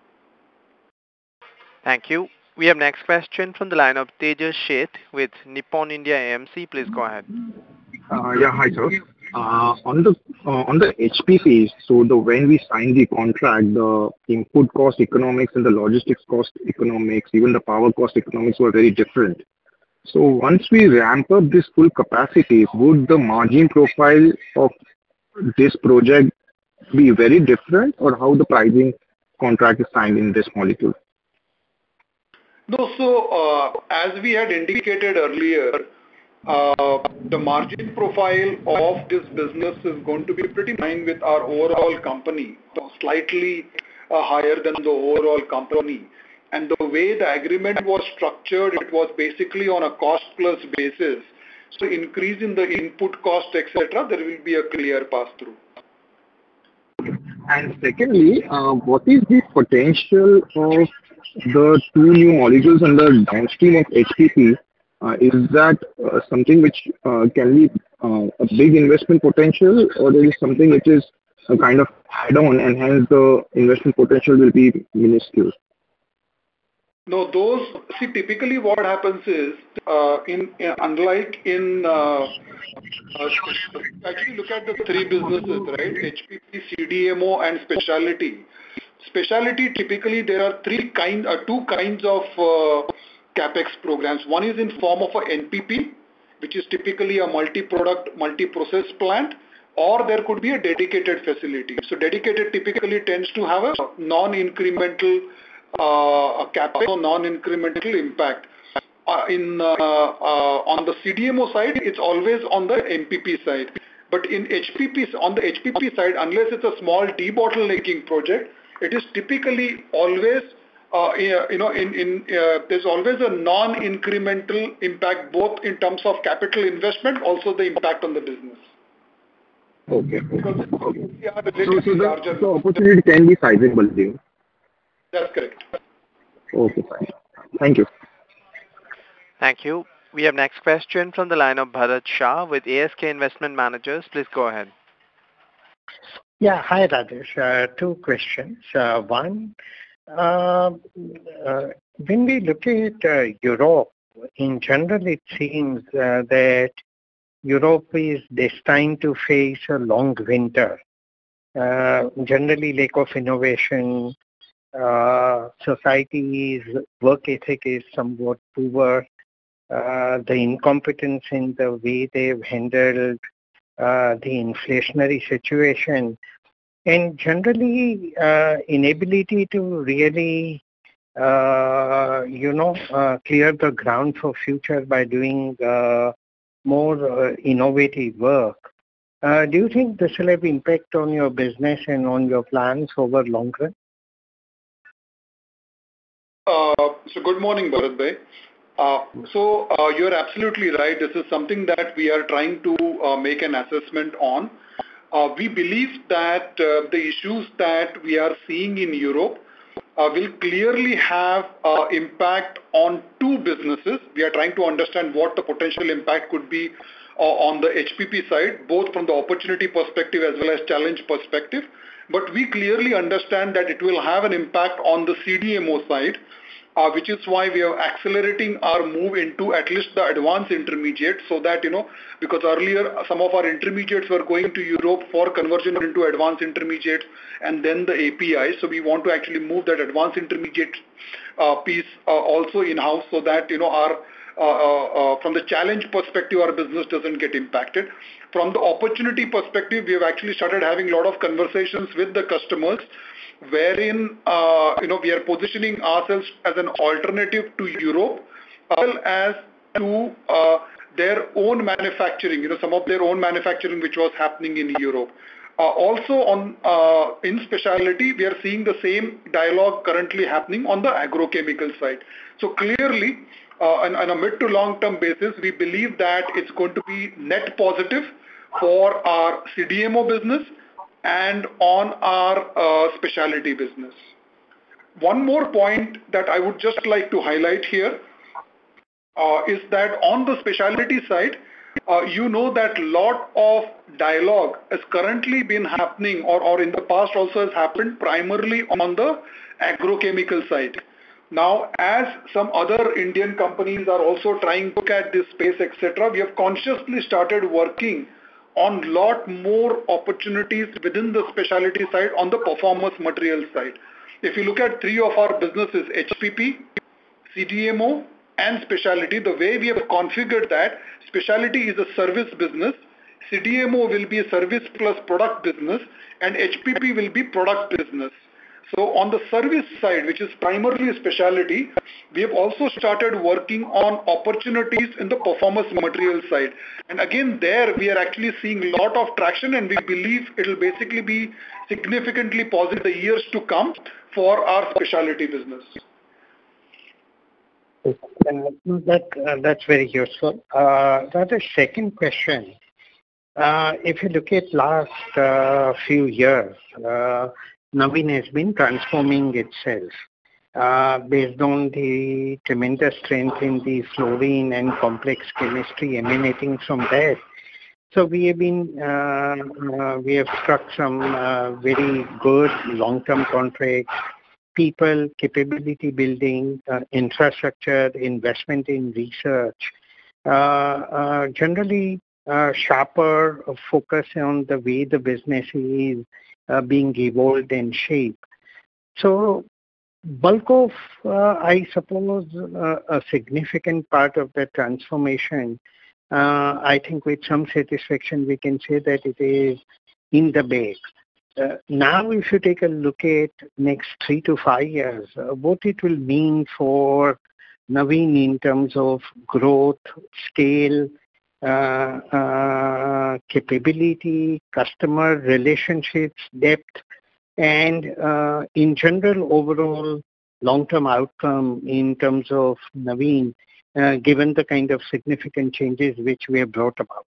Thank you. We have next question from the line of Tejas Sheth with Nippon India A M C. Please go ahead. Uh, yeah, hi sir. Uh, on the uh, on the H P Ps, so the when we signed the contract, the input cost economics and the logistics cost economics, even the power cost economics were very different. So once we ramp up this full capacity, would the margin profile of this project be very different, or how the pricing contract is signed in this molecule? No, so uh, as we had indicated earlier, uh, the margin profile of this business is going to be pretty in line with our overall company, so slightly uh, higher than the overall company. And the way the agreement was structured, it was basically on a cost plus basis. So increase in the input cost, et cetera, there will be a clear pass-through. And secondly, uh, what is the potential of the two new molecules under downstream of H P P? Uh, is that uh, something which uh, can be uh, a big investment potential, or is it something which is a kind of add-on and hence the investment potential will be minuscule? No, those, see, typically what happens is, uh, in, in unlike in, uh, uh, actually look at the three businesses, right? H P P, C D M O and specialty. Specialty, typically there are three kind, uh, two kinds of uh, CapEx programs. One is in form of a N P P, which is typically a multi-product, multi-process plant, or there could be a dedicated facility. So dedicated typically tends to have a non-incremental uh, CapEx or non-incremental impact. Uh, in uh, uh, on the C D M O side, it's always on the N P P side. But in H P P, on the H P P side, unless it's a small debottlenecking project, it is typically always, uh, you know, in, in uh, there's always a non-incremental impact, both in terms of capital investment, also the impact on the business. Okay. okay. So, so the, the opportunity can be sizable, do you? That's correct. Okay, fine. Thank you. Thank you. We have next question from the line of Bharat Shah with A S K Investment Managers. Please go ahead. Yeah, hi Rajesh. Uh, two questions. Uh, one, uh, uh, when we look at uh, Europe, in general it seems uh, that Europe is destined to face a long winter. Uh, generally lack of innovation, uh, society's work ethic is somewhat poor, uh, the incompetence in the way they've handled Uh, the inflationary situation, and generally uh, inability to really, uh, you know, uh, clear the ground for future by doing uh, more uh, innovative work. Uh, do you think this will have impact on your business and on your plans over long run? Uh, so good morning, Bharat Bhai. Uh, so uh, you're absolutely right. This is something that we are trying to uh, make an assessment on. Uh, we believe that uh, the issues that we are seeing in Europe uh, will clearly have uh, impact on two businesses. We are trying to understand what the potential impact could be uh, on the H P P side, both from the opportunity perspective as well as challenge perspective. But we clearly understand that it will have an impact on the C D M O side. uh, which is why we are accelerating our move into at least the advanced intermediate, so that, you know, because earlier some of our intermediates were going to Europe for conversion into advanced intermediates and then the A P I. So we want to actually move that advanced intermediate uh, piece uh, also in-house, so that, you know, our Uh, uh, uh, from the challenge perspective, our business doesn't get impacted. From the opportunity perspective, we have actually started having a lot of conversations with the customers, wherein uh, you know, we are positioning ourselves as an alternative to Europe, as well as to uh, their own manufacturing. You know, some of their own manufacturing which was happening in Europe. Uh, also, on uh, in specialty, we are seeing the same dialogue currently happening on the agrochemical side. So clearly, Uh, on, on a mid to long term basis, we believe that it's going to be net positive for our C D M O business and on our uh, specialty business. One more point that I would just like to highlight here uh, is that on the specialty side, uh, you know that lot of dialogue has currently been happening, or, or in the past also has happened, primarily on the agrochemical side. Now, as some other Indian companies are also trying to look at this space, et cetera, we have consciously started working on lot more opportunities within the specialty side on the performance material side. If you look at three of our businesses, H P P, C D M O, and specialty, the way we have configured that, specialty is a service business, C D M O will be a service plus product business, and H P P will be product business. So on the service side, which is primarily specialty, we have also started working on opportunities in the performance material side. And again, there we are actually seeing a lot of traction, and we believe it will basically be significantly positive the years to come for our specialty business. Uh, that, uh, that's very useful. Uh, that is second question. Uh, if you look at last uh, few years, uh, Navin has been transforming itself uh, based on the tremendous strength in the fluorine and complex chemistry emanating from that. So we have been, uh, uh, we have struck some uh, very good long-term contracts, people, capability building, uh, infrastructure, investment in research, uh, uh, generally uh, sharper focus on the way the business is Uh, being evolved and shaped. So bulk of, uh, I suppose, uh, a significant part of the transformation, uh, I think with some satisfaction we can say that it is in the bag. Uh, now if you take a look at next three to five years, uh, what it will mean for Navin in terms of growth, scale, Uh, uh, capability, customer relationships, depth, and uh, in general overall long-term outcome in terms of Navin, uh, given the kind of significant changes which we have brought about.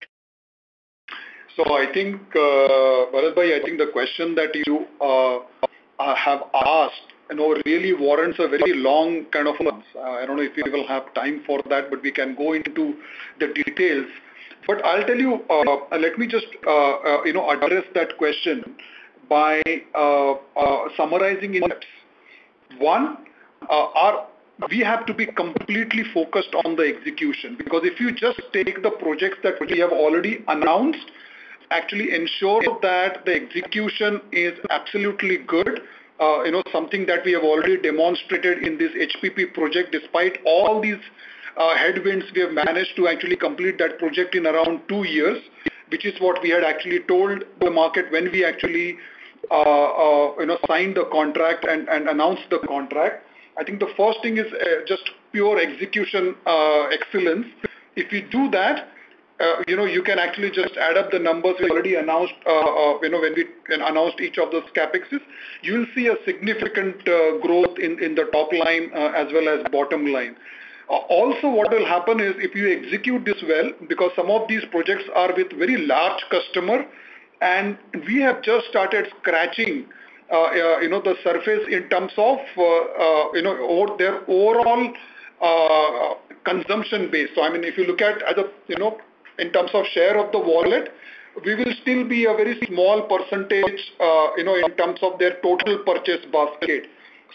So I think, uh, Bharatbhai, I think the question that you uh, have asked, you know, really warrants a very long kind of, uh, I don't know if we will have time for that, but we can go into the details. But I'll tell you, uh, let me just, uh, uh, you know, address that question by uh, uh, summarizing in steps. One, uh, our, we have to be completely focused on the execution, because if you just take the projects that we have already announced, actually ensure that the execution is absolutely good. Uh, you know, something that we have already demonstrated in this H P P project. Despite all these uh, headwinds, we have managed to actually complete that project in around two years, which is what we had actually told the market when we actually uh, uh, you know, signed the contract and, and announced the contract. I think the first thing is uh, just pure execution uh, excellence. If we do that, Uh, you know, you can actually just add up the numbers we already announced, uh, uh, you know, when we announced each of those capexes, you will see a significant uh, growth in, in the top line uh, as well as bottom line. Uh, also, what will happen is if you execute this well, because some of these projects are with very large customer, and we have just started scratching, uh, uh, you know, the surface in terms of, uh, uh, you know, over their overall uh, consumption base. So, I mean, if you look at, as a, you know, in terms of share of the wallet, we will still be a very small percentage, uh, you know, in terms of their total purchase basket.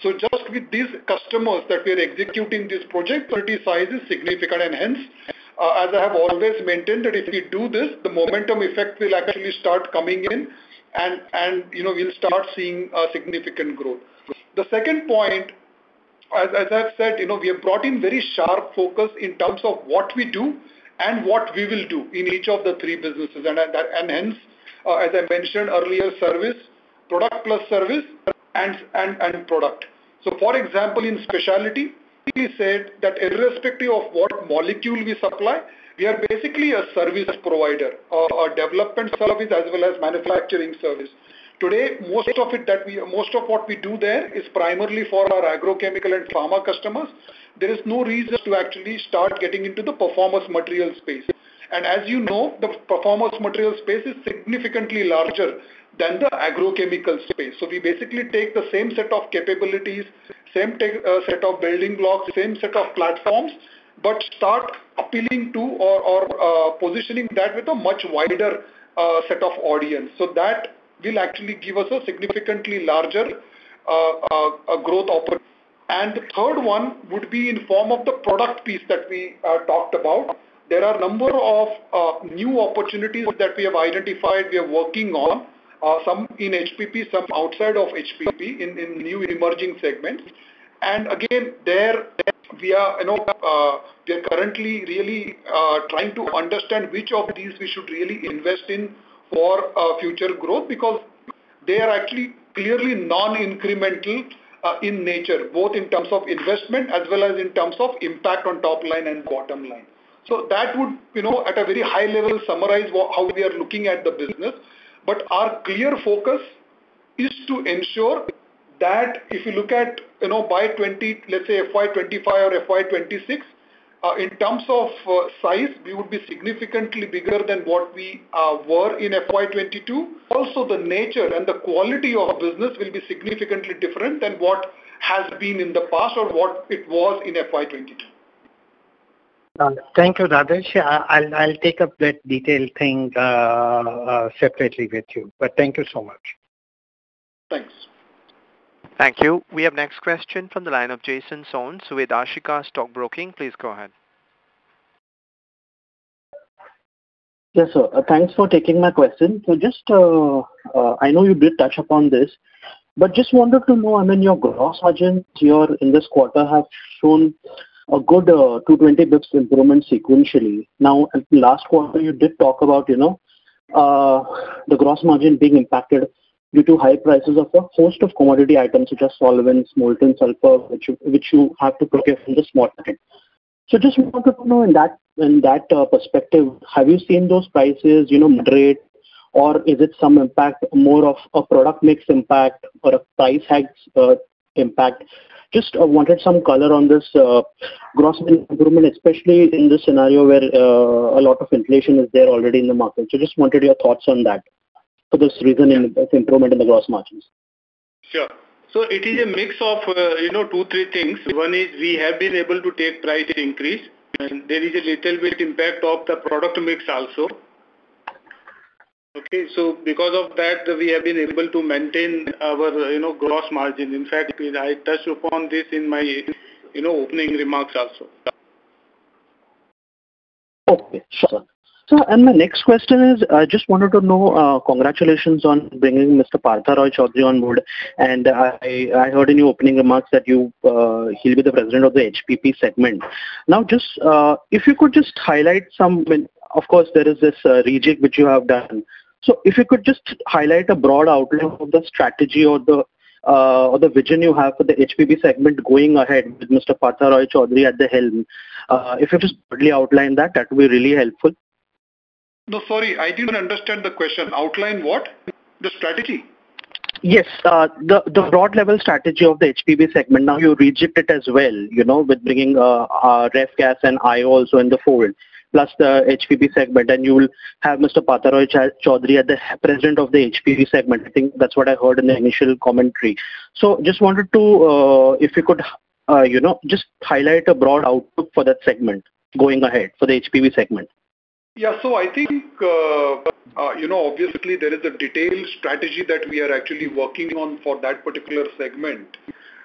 So just with these customers that we are executing this project, opportunity size is significant, and hence, uh, as I have always maintained, that if we do this, the momentum effect will actually start coming in, and, and you know, we'll start seeing uh, significant growth. The second point, as, as I've said, you know, we have brought in very sharp focus in terms of what we do and what we will do in each of the three businesses, and, and, and hence, uh, as I mentioned earlier, service, product plus service, and, and, and product. So, for example, in specialty, we said that irrespective of what molecule we supply, we are basically a service provider, a, a development service as well as manufacturing service. Today, most of it that we, most of what we do there is primarily for our agrochemical and pharma customers. There is no reason to actually start getting into the performance material space. And as you know, the performance material space is significantly larger than the agrochemical space. So we basically take the same set of capabilities, same take, uh, set of building blocks, same set of platforms, but start appealing to or, or uh, positioning that with a much wider uh, set of audience. So that will actually give us a significantly larger uh, uh, growth opportunity. And the third one would be in form of the product piece that we uh, talked about. There are a number of uh, new opportunities that we have identified, we are working on, uh, some in H P P, some outside of H P P in, in new emerging segments. And again, there we are, you know, uh, we are currently really uh, trying to understand which of these we should really invest in for uh, future growth, because they are actually clearly non-incremental uh, in nature, both in terms of investment as well as in terms of impact on top line and bottom line. So that would, you know, at a very high level summarize how we are looking at the business. But our clear focus is to ensure that if you look at, you know, by twenty, let's say F Y twenty-five or F Y twenty-six, uh, in terms of uh, size, we would be significantly bigger than what we uh, were in F Y twenty-two. Also, the nature and the quality of business will be significantly different than what has been in the past or what it was in F Y twenty-two. Uh, thank you, Rajesh. I'll, I'll take up that detailed thing uh, uh, separately with you. But thank you so much. Thanks. Thank you. We have next question from the line of Jason Soans with Ashika Stockbroking. Please go ahead. Yes, sir. Uh, thanks for taking my question. So just, uh, uh, I know you did touch upon this, but just wanted to know, I mean, your gross margins here in this quarter have shown a good uh, two hundred twenty bips improvement sequentially. Now, last quarter you did talk about, you know, uh, the gross margin being impacted due to high prices of a host of commodity items such as solvents, molten sulfur, which you, which you have to procure from the spot market. So just wanted to know in that in that uh, perspective, have you seen those prices, you know, moderate, or is it some impact more of a product mix impact or a price hikes uh, impact? Just uh, wanted some color on this uh, gross margin improvement, especially in this scenario where uh, a lot of inflation is there already in the market. So just wanted your thoughts on that for this reason in this improvement in the gross margins. Sure. So it is a mix of, uh, you know, two, three things. One is we have been able to take price increase, and there is a little bit impact of the product mix also. Okay, so because of that, we have been able to maintain our, you know, gross margin. In fact, I touched upon this in my, you know, opening remarks also. Okay, sure. So, and my next question is, I just wanted to know, uh, congratulations on bringing Mister Partha Roy Chaudhary on board. And I, I heard in your opening remarks that you, uh, he'll be the president of the H P P segment. Now, just, uh, if you could just highlight some, of course, there is this uh, rejig which you have done. So if you could just highlight a broad outline of the strategy or the uh, or the vision you have for the H P P segment going ahead with Mister Partha Roy Chaudhary at the helm, uh, if you just broadly outline that, that would be really helpful. No, sorry, I didn't understand the question. Outline what? The strategy? Yes, uh, the the broad level strategy of the H P P segment. Now you reject it as well, you know, with bringing uh, uh, ref gas and I O also in the fold, plus the H P P segment, and you will have Mister Partha Roy Chaudhary as the president of the H P P segment. I think that's what I heard in the initial commentary. So just wanted to, uh, if you could, uh, you know, just highlight a broad outlook for that segment going ahead for the H P P segment. Yeah, so I think, uh, uh, you know, obviously there is a detailed strategy that we are actually working on for that particular segment.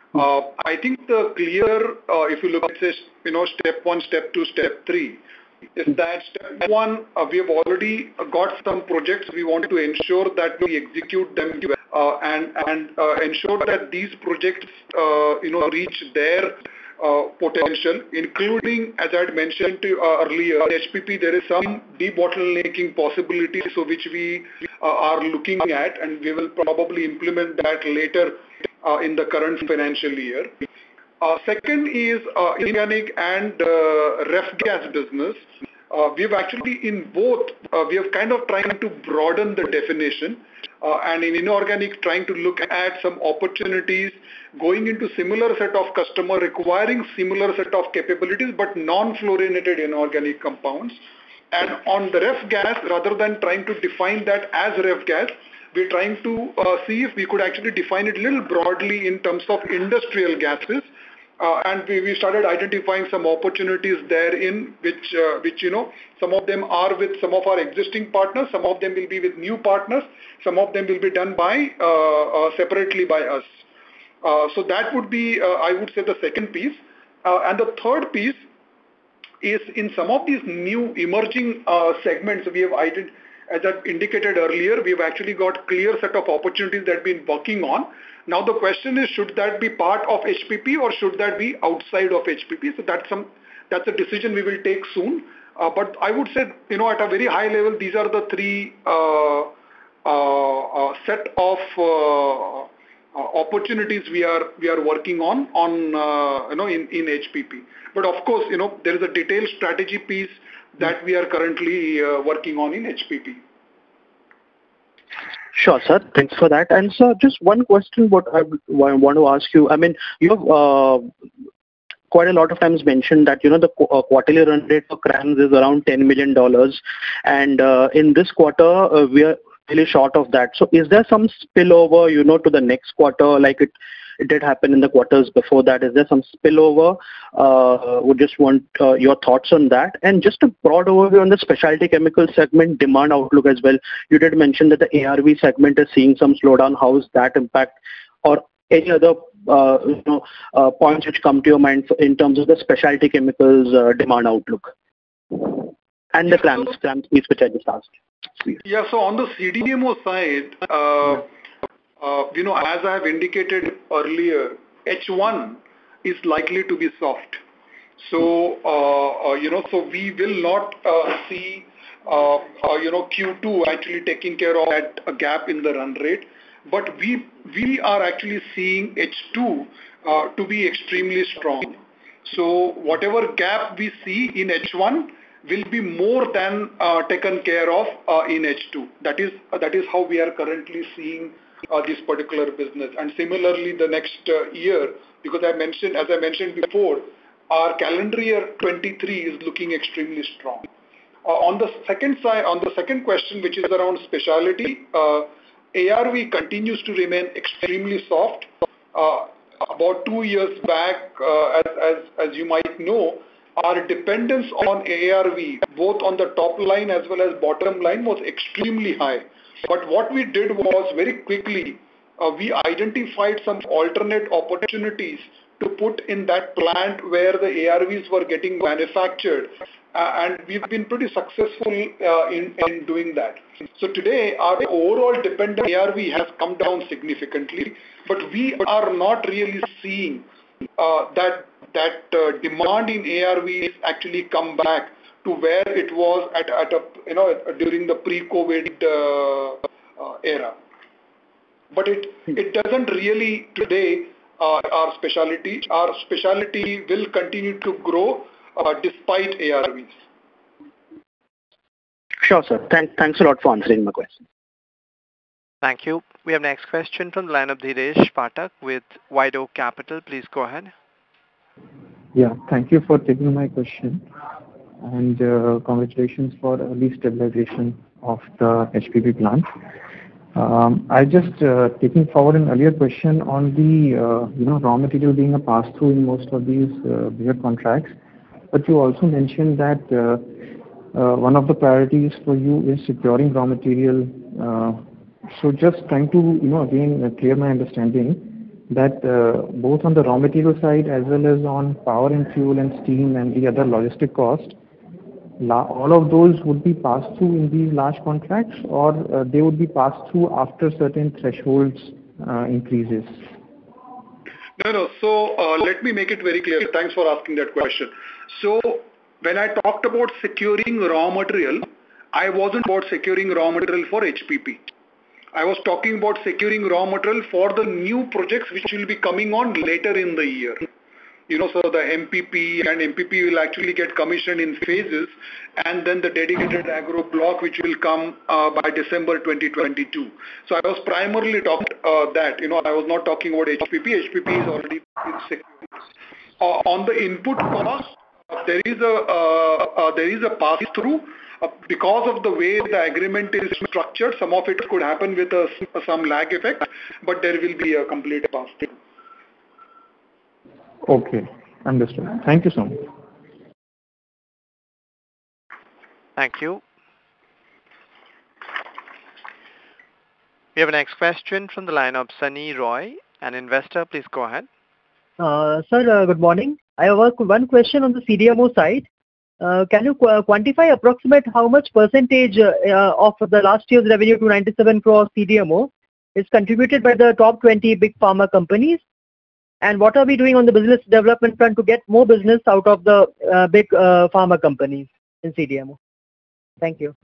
Uh, I think the clear, uh, if you look at this, you know, step one, step two, step three, is that step one, uh, we have already got some projects. We want to ensure that we execute them uh, and and uh, ensure that these projects, uh, you know, reach their uh, potential, including, as I had mentioned to, uh, earlier, H P P, there is some debottlenecking possibilities, so which we uh, are looking at, and we will probably implement that later uh, in the current financial year. Uh, second is uh, inorganic and uh, ref gas business. Uh, we have actually in both, uh, we have kind of trying to broaden the definition uh, and in inorganic trying to look at some opportunities going into similar set of customer requiring similar set of capabilities but non-fluorinated inorganic compounds. And on the ref gas, rather than trying to define that as ref gas, we're trying to uh, see if we could actually define it a little broadly in terms of industrial gases. Uh, and we, we started identifying some opportunities therein, which, uh, which, you know, some of them are with some of our existing partners, some of them will be with new partners, some of them will be done by, uh, uh, separately by us. Uh, so that would be, uh, I would say, the second piece. Uh, and the third piece is in some of these new emerging uh, segments we have identified. As I indicated earlier, we've actually got clear set of opportunities that we've been working on. Now the question is, should that be part of H P P or should that be outside of H P P? So that's some that's a decision we will take soon. Uh, but I would say, you know, at a very high level, these are the three uh, uh, uh, set of uh, uh, opportunities we are we are working on on uh, you know in in H P P. But of course, you know, there is a detailed strategy piece that we are currently uh, working on in H P P. Sure, sir. Thanks for that. And sir, just one question what I want to ask you. I mean, you have uh, quite a lot of times mentioned that, you know, the uh, quarterly run rate for CRAMS is around ten million dollars. And uh, in this quarter, uh, we are really short of that. So is there some spillover, you know, to the next quarter, like it It did happen in the quarters before that? Is there some spillover? Uh, would just want uh, your thoughts on that. And just a broad overview on the specialty chemical segment demand outlook as well. You did mention that the A R V segment is seeing some slowdown. How is that impact? Or any other uh, you know, uh, points which come to your mind in terms of the specialty chemicals uh, demand outlook? And the CRAMS, CRAMS piece which I just asked. Please. Yeah, so on the C D M O side, uh, Uh, you know, as I have indicated earlier, H one is likely to be soft. So, uh, uh, you know, so we will not uh, see, uh, uh, you know, Q two actually taking care of that a gap in the run rate. But we, we are actually seeing H two uh, to be extremely strong. So whatever gap we see in H one will be more than uh, taken care of uh, in H two. That is, uh, that is how we are currently seeing Uh, this particular business. And similarly the next uh, year, because I mentioned, as I mentioned before, our calendar year twenty-three is looking extremely strong. Uh, on the second side, on the second question, which is around specialty, uh, A R V continues to remain extremely soft. Uh, about two years back, uh, as, as, as you might know, our dependence on A R V, both on the top line as well as bottom line, was extremely high. But what we did was very quickly, uh, we identified some alternate opportunities to put in that plant where the A R Vs were getting manufactured. Uh, and we've been pretty successful uh, in, in doing that. So today, our overall dependent A R V has come down significantly, but we are not really seeing uh, that, that uh, demand in A R Vs actually come back to where it was at, at a, you know, during the pre-COVID uh, uh, era. But it, it doesn't really today, uh, our specialty, our specialty will continue to grow uh, despite A R Vs. Sure, sir. Thank, thanks a lot for answering my question. Thank you. We have next question from the line of Dhiresh Pathak with White Oak Capital. Please go ahead. Yeah, thank you for taking my question. And uh, congratulations for early stabilization of the H P P plant. Um, I just uh, taking forward an earlier question on the uh, you know raw material being a pass-through in most of these uh, bigger contracts, but you also mentioned that uh, uh, one of the priorities for you is securing raw material. Uh, so just trying to you know again uh, clear my understanding. that uh, both on the raw material side as well as on power and fuel and steam and the other logistic cost, la- all of those would be passed through in these large contracts, or uh, they would be passed through after certain thresholds uh, increases? No, no. So uh, let me make it very clear. Thanks for asking that question. So when I talked about securing raw material, I wasn't about securing raw material for H P P. I was talking about securing raw material for the new projects which will be coming on later in the year. You know, so the M P P and M P P will actually get commissioned in phases, and then the dedicated agro block which will come uh, by December twenty twenty-two. So I was primarily talking uh, that, you know, I was not talking about H P P. H P P is already secured. Uh, on the input cost, uh, there is a uh, uh, there is a pass through. Uh, because of the way the agreement is structured, some of it could happen with a, some lag effect, but there will be a complete pass through. Okay, understood. Thank you so much. Thank you. We have a next question from the line of Sunny Roy, an investor. Please go ahead. Uh, sir, uh, good morning. I have one question on the C D M O side. Uh, can you qu- quantify approximate how much percentage uh, uh, of the last year's revenue to ninety-seven crore C D M O is contributed by the top twenty big pharma companies? And what are we doing on the business development front to get more business out of the uh, big uh, pharma companies in C D M O? Thank you.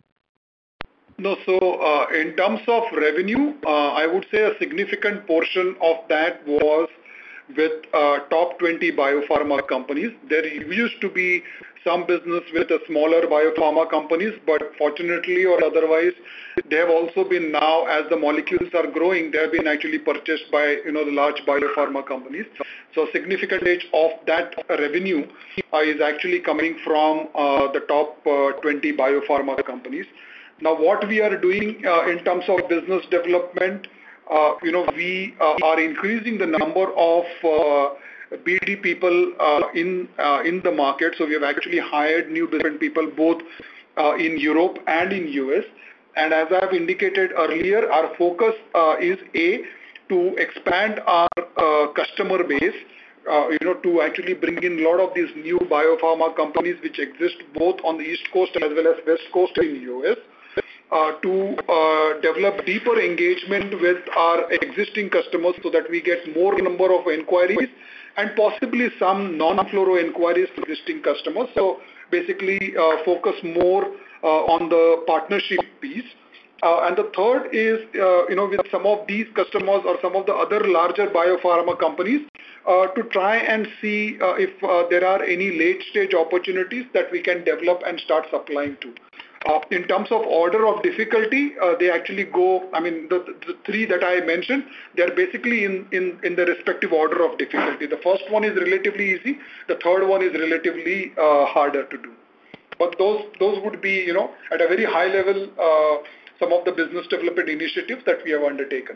No, so uh, in terms of revenue, uh, I would say a significant portion of that was with uh, top twenty biopharma companies. There used to be some business with the smaller biopharma companies, but fortunately or otherwise, they have also been now, as the molecules are growing, they have been actually purchased by, you know, the large biopharma companies. So significant edge of that revenue uh, is actually coming from uh, the top uh, twenty biopharma companies. Now, what we are doing uh, in terms of business development, uh, you know, we uh, are increasing the number of uh, B D people uh, in uh, in the market. So we have actually hired new different people both uh, in Europe and in U S. And as I have indicated earlier, our focus uh, is A, to expand our uh, customer base, uh, you know, to actually bring in a lot of these new biopharma companies which exist both on the East Coast as well as West Coast in U S. Uh, to uh, develop deeper engagement with our existing customers so that we get more number of inquiries and possibly some non-fluoro inquiries to existing customers. So basically uh, focus more uh, on the partnership piece. Uh, and the third is, uh, you know, with some of these customers or some of the other larger biopharma companies, uh, to try and see uh, if uh, there are any late-stage opportunities that we can develop and start supplying to. Uh, in terms of order of difficulty, uh, they actually go, I mean, the, the three that I mentioned, they are basically in, in, in the respective order of difficulty. The first one is relatively easy. The third one is relatively uh, harder to do. But those, those would be, you know, at a very high level, uh, some of the business development initiatives that we have undertaken.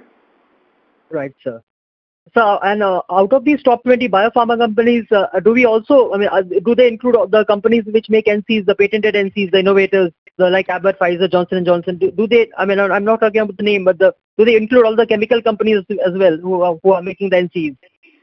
Right, sir. So, and uh, out of these top twenty biopharma companies, uh, do we also, I mean, uh, do they include the companies which make N Cs, the patented N Cs, the innovators, the like Abbott, Pfizer, Johnson and Johnson? Do, do they, I mean, I'm not talking about the name, but the, do they include all the chemical companies as well who are, who are making the N Cs?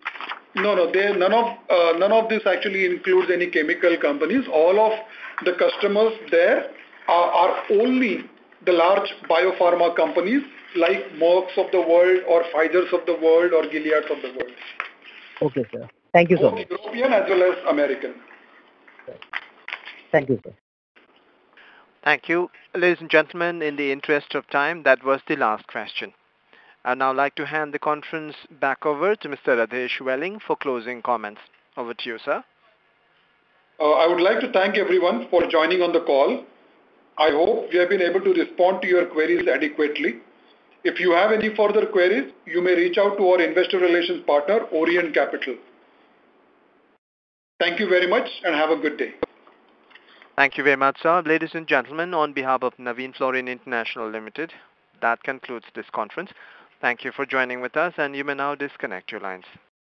No, no, they, none of uh, none of this actually includes any chemical companies. All of the customers there are, are only the large biopharma companies like Merck's of the world or Pfizer's of the world or Gilead's of the world. Okay, sir. Thank you so Both much. European as well as American. Thank you, sir. Thank you. Ladies and gentlemen, in the interest of time, that was the last question. I'd now like to hand the conference back over to Mister Radhesh Welling for closing comments. Over to you, sir. Uh, I would like to thank everyone for joining on the call. I hope we have been able to respond to your queries adequately. If you have any further queries, you may reach out to our investor relations partner, Orient Capital. Thank you very much and have a good day. Thank you very much, sir. Ladies and gentlemen, on behalf of Navin Fluorine International Limited, that concludes this conference. Thank you for joining with us, and you may now disconnect your lines.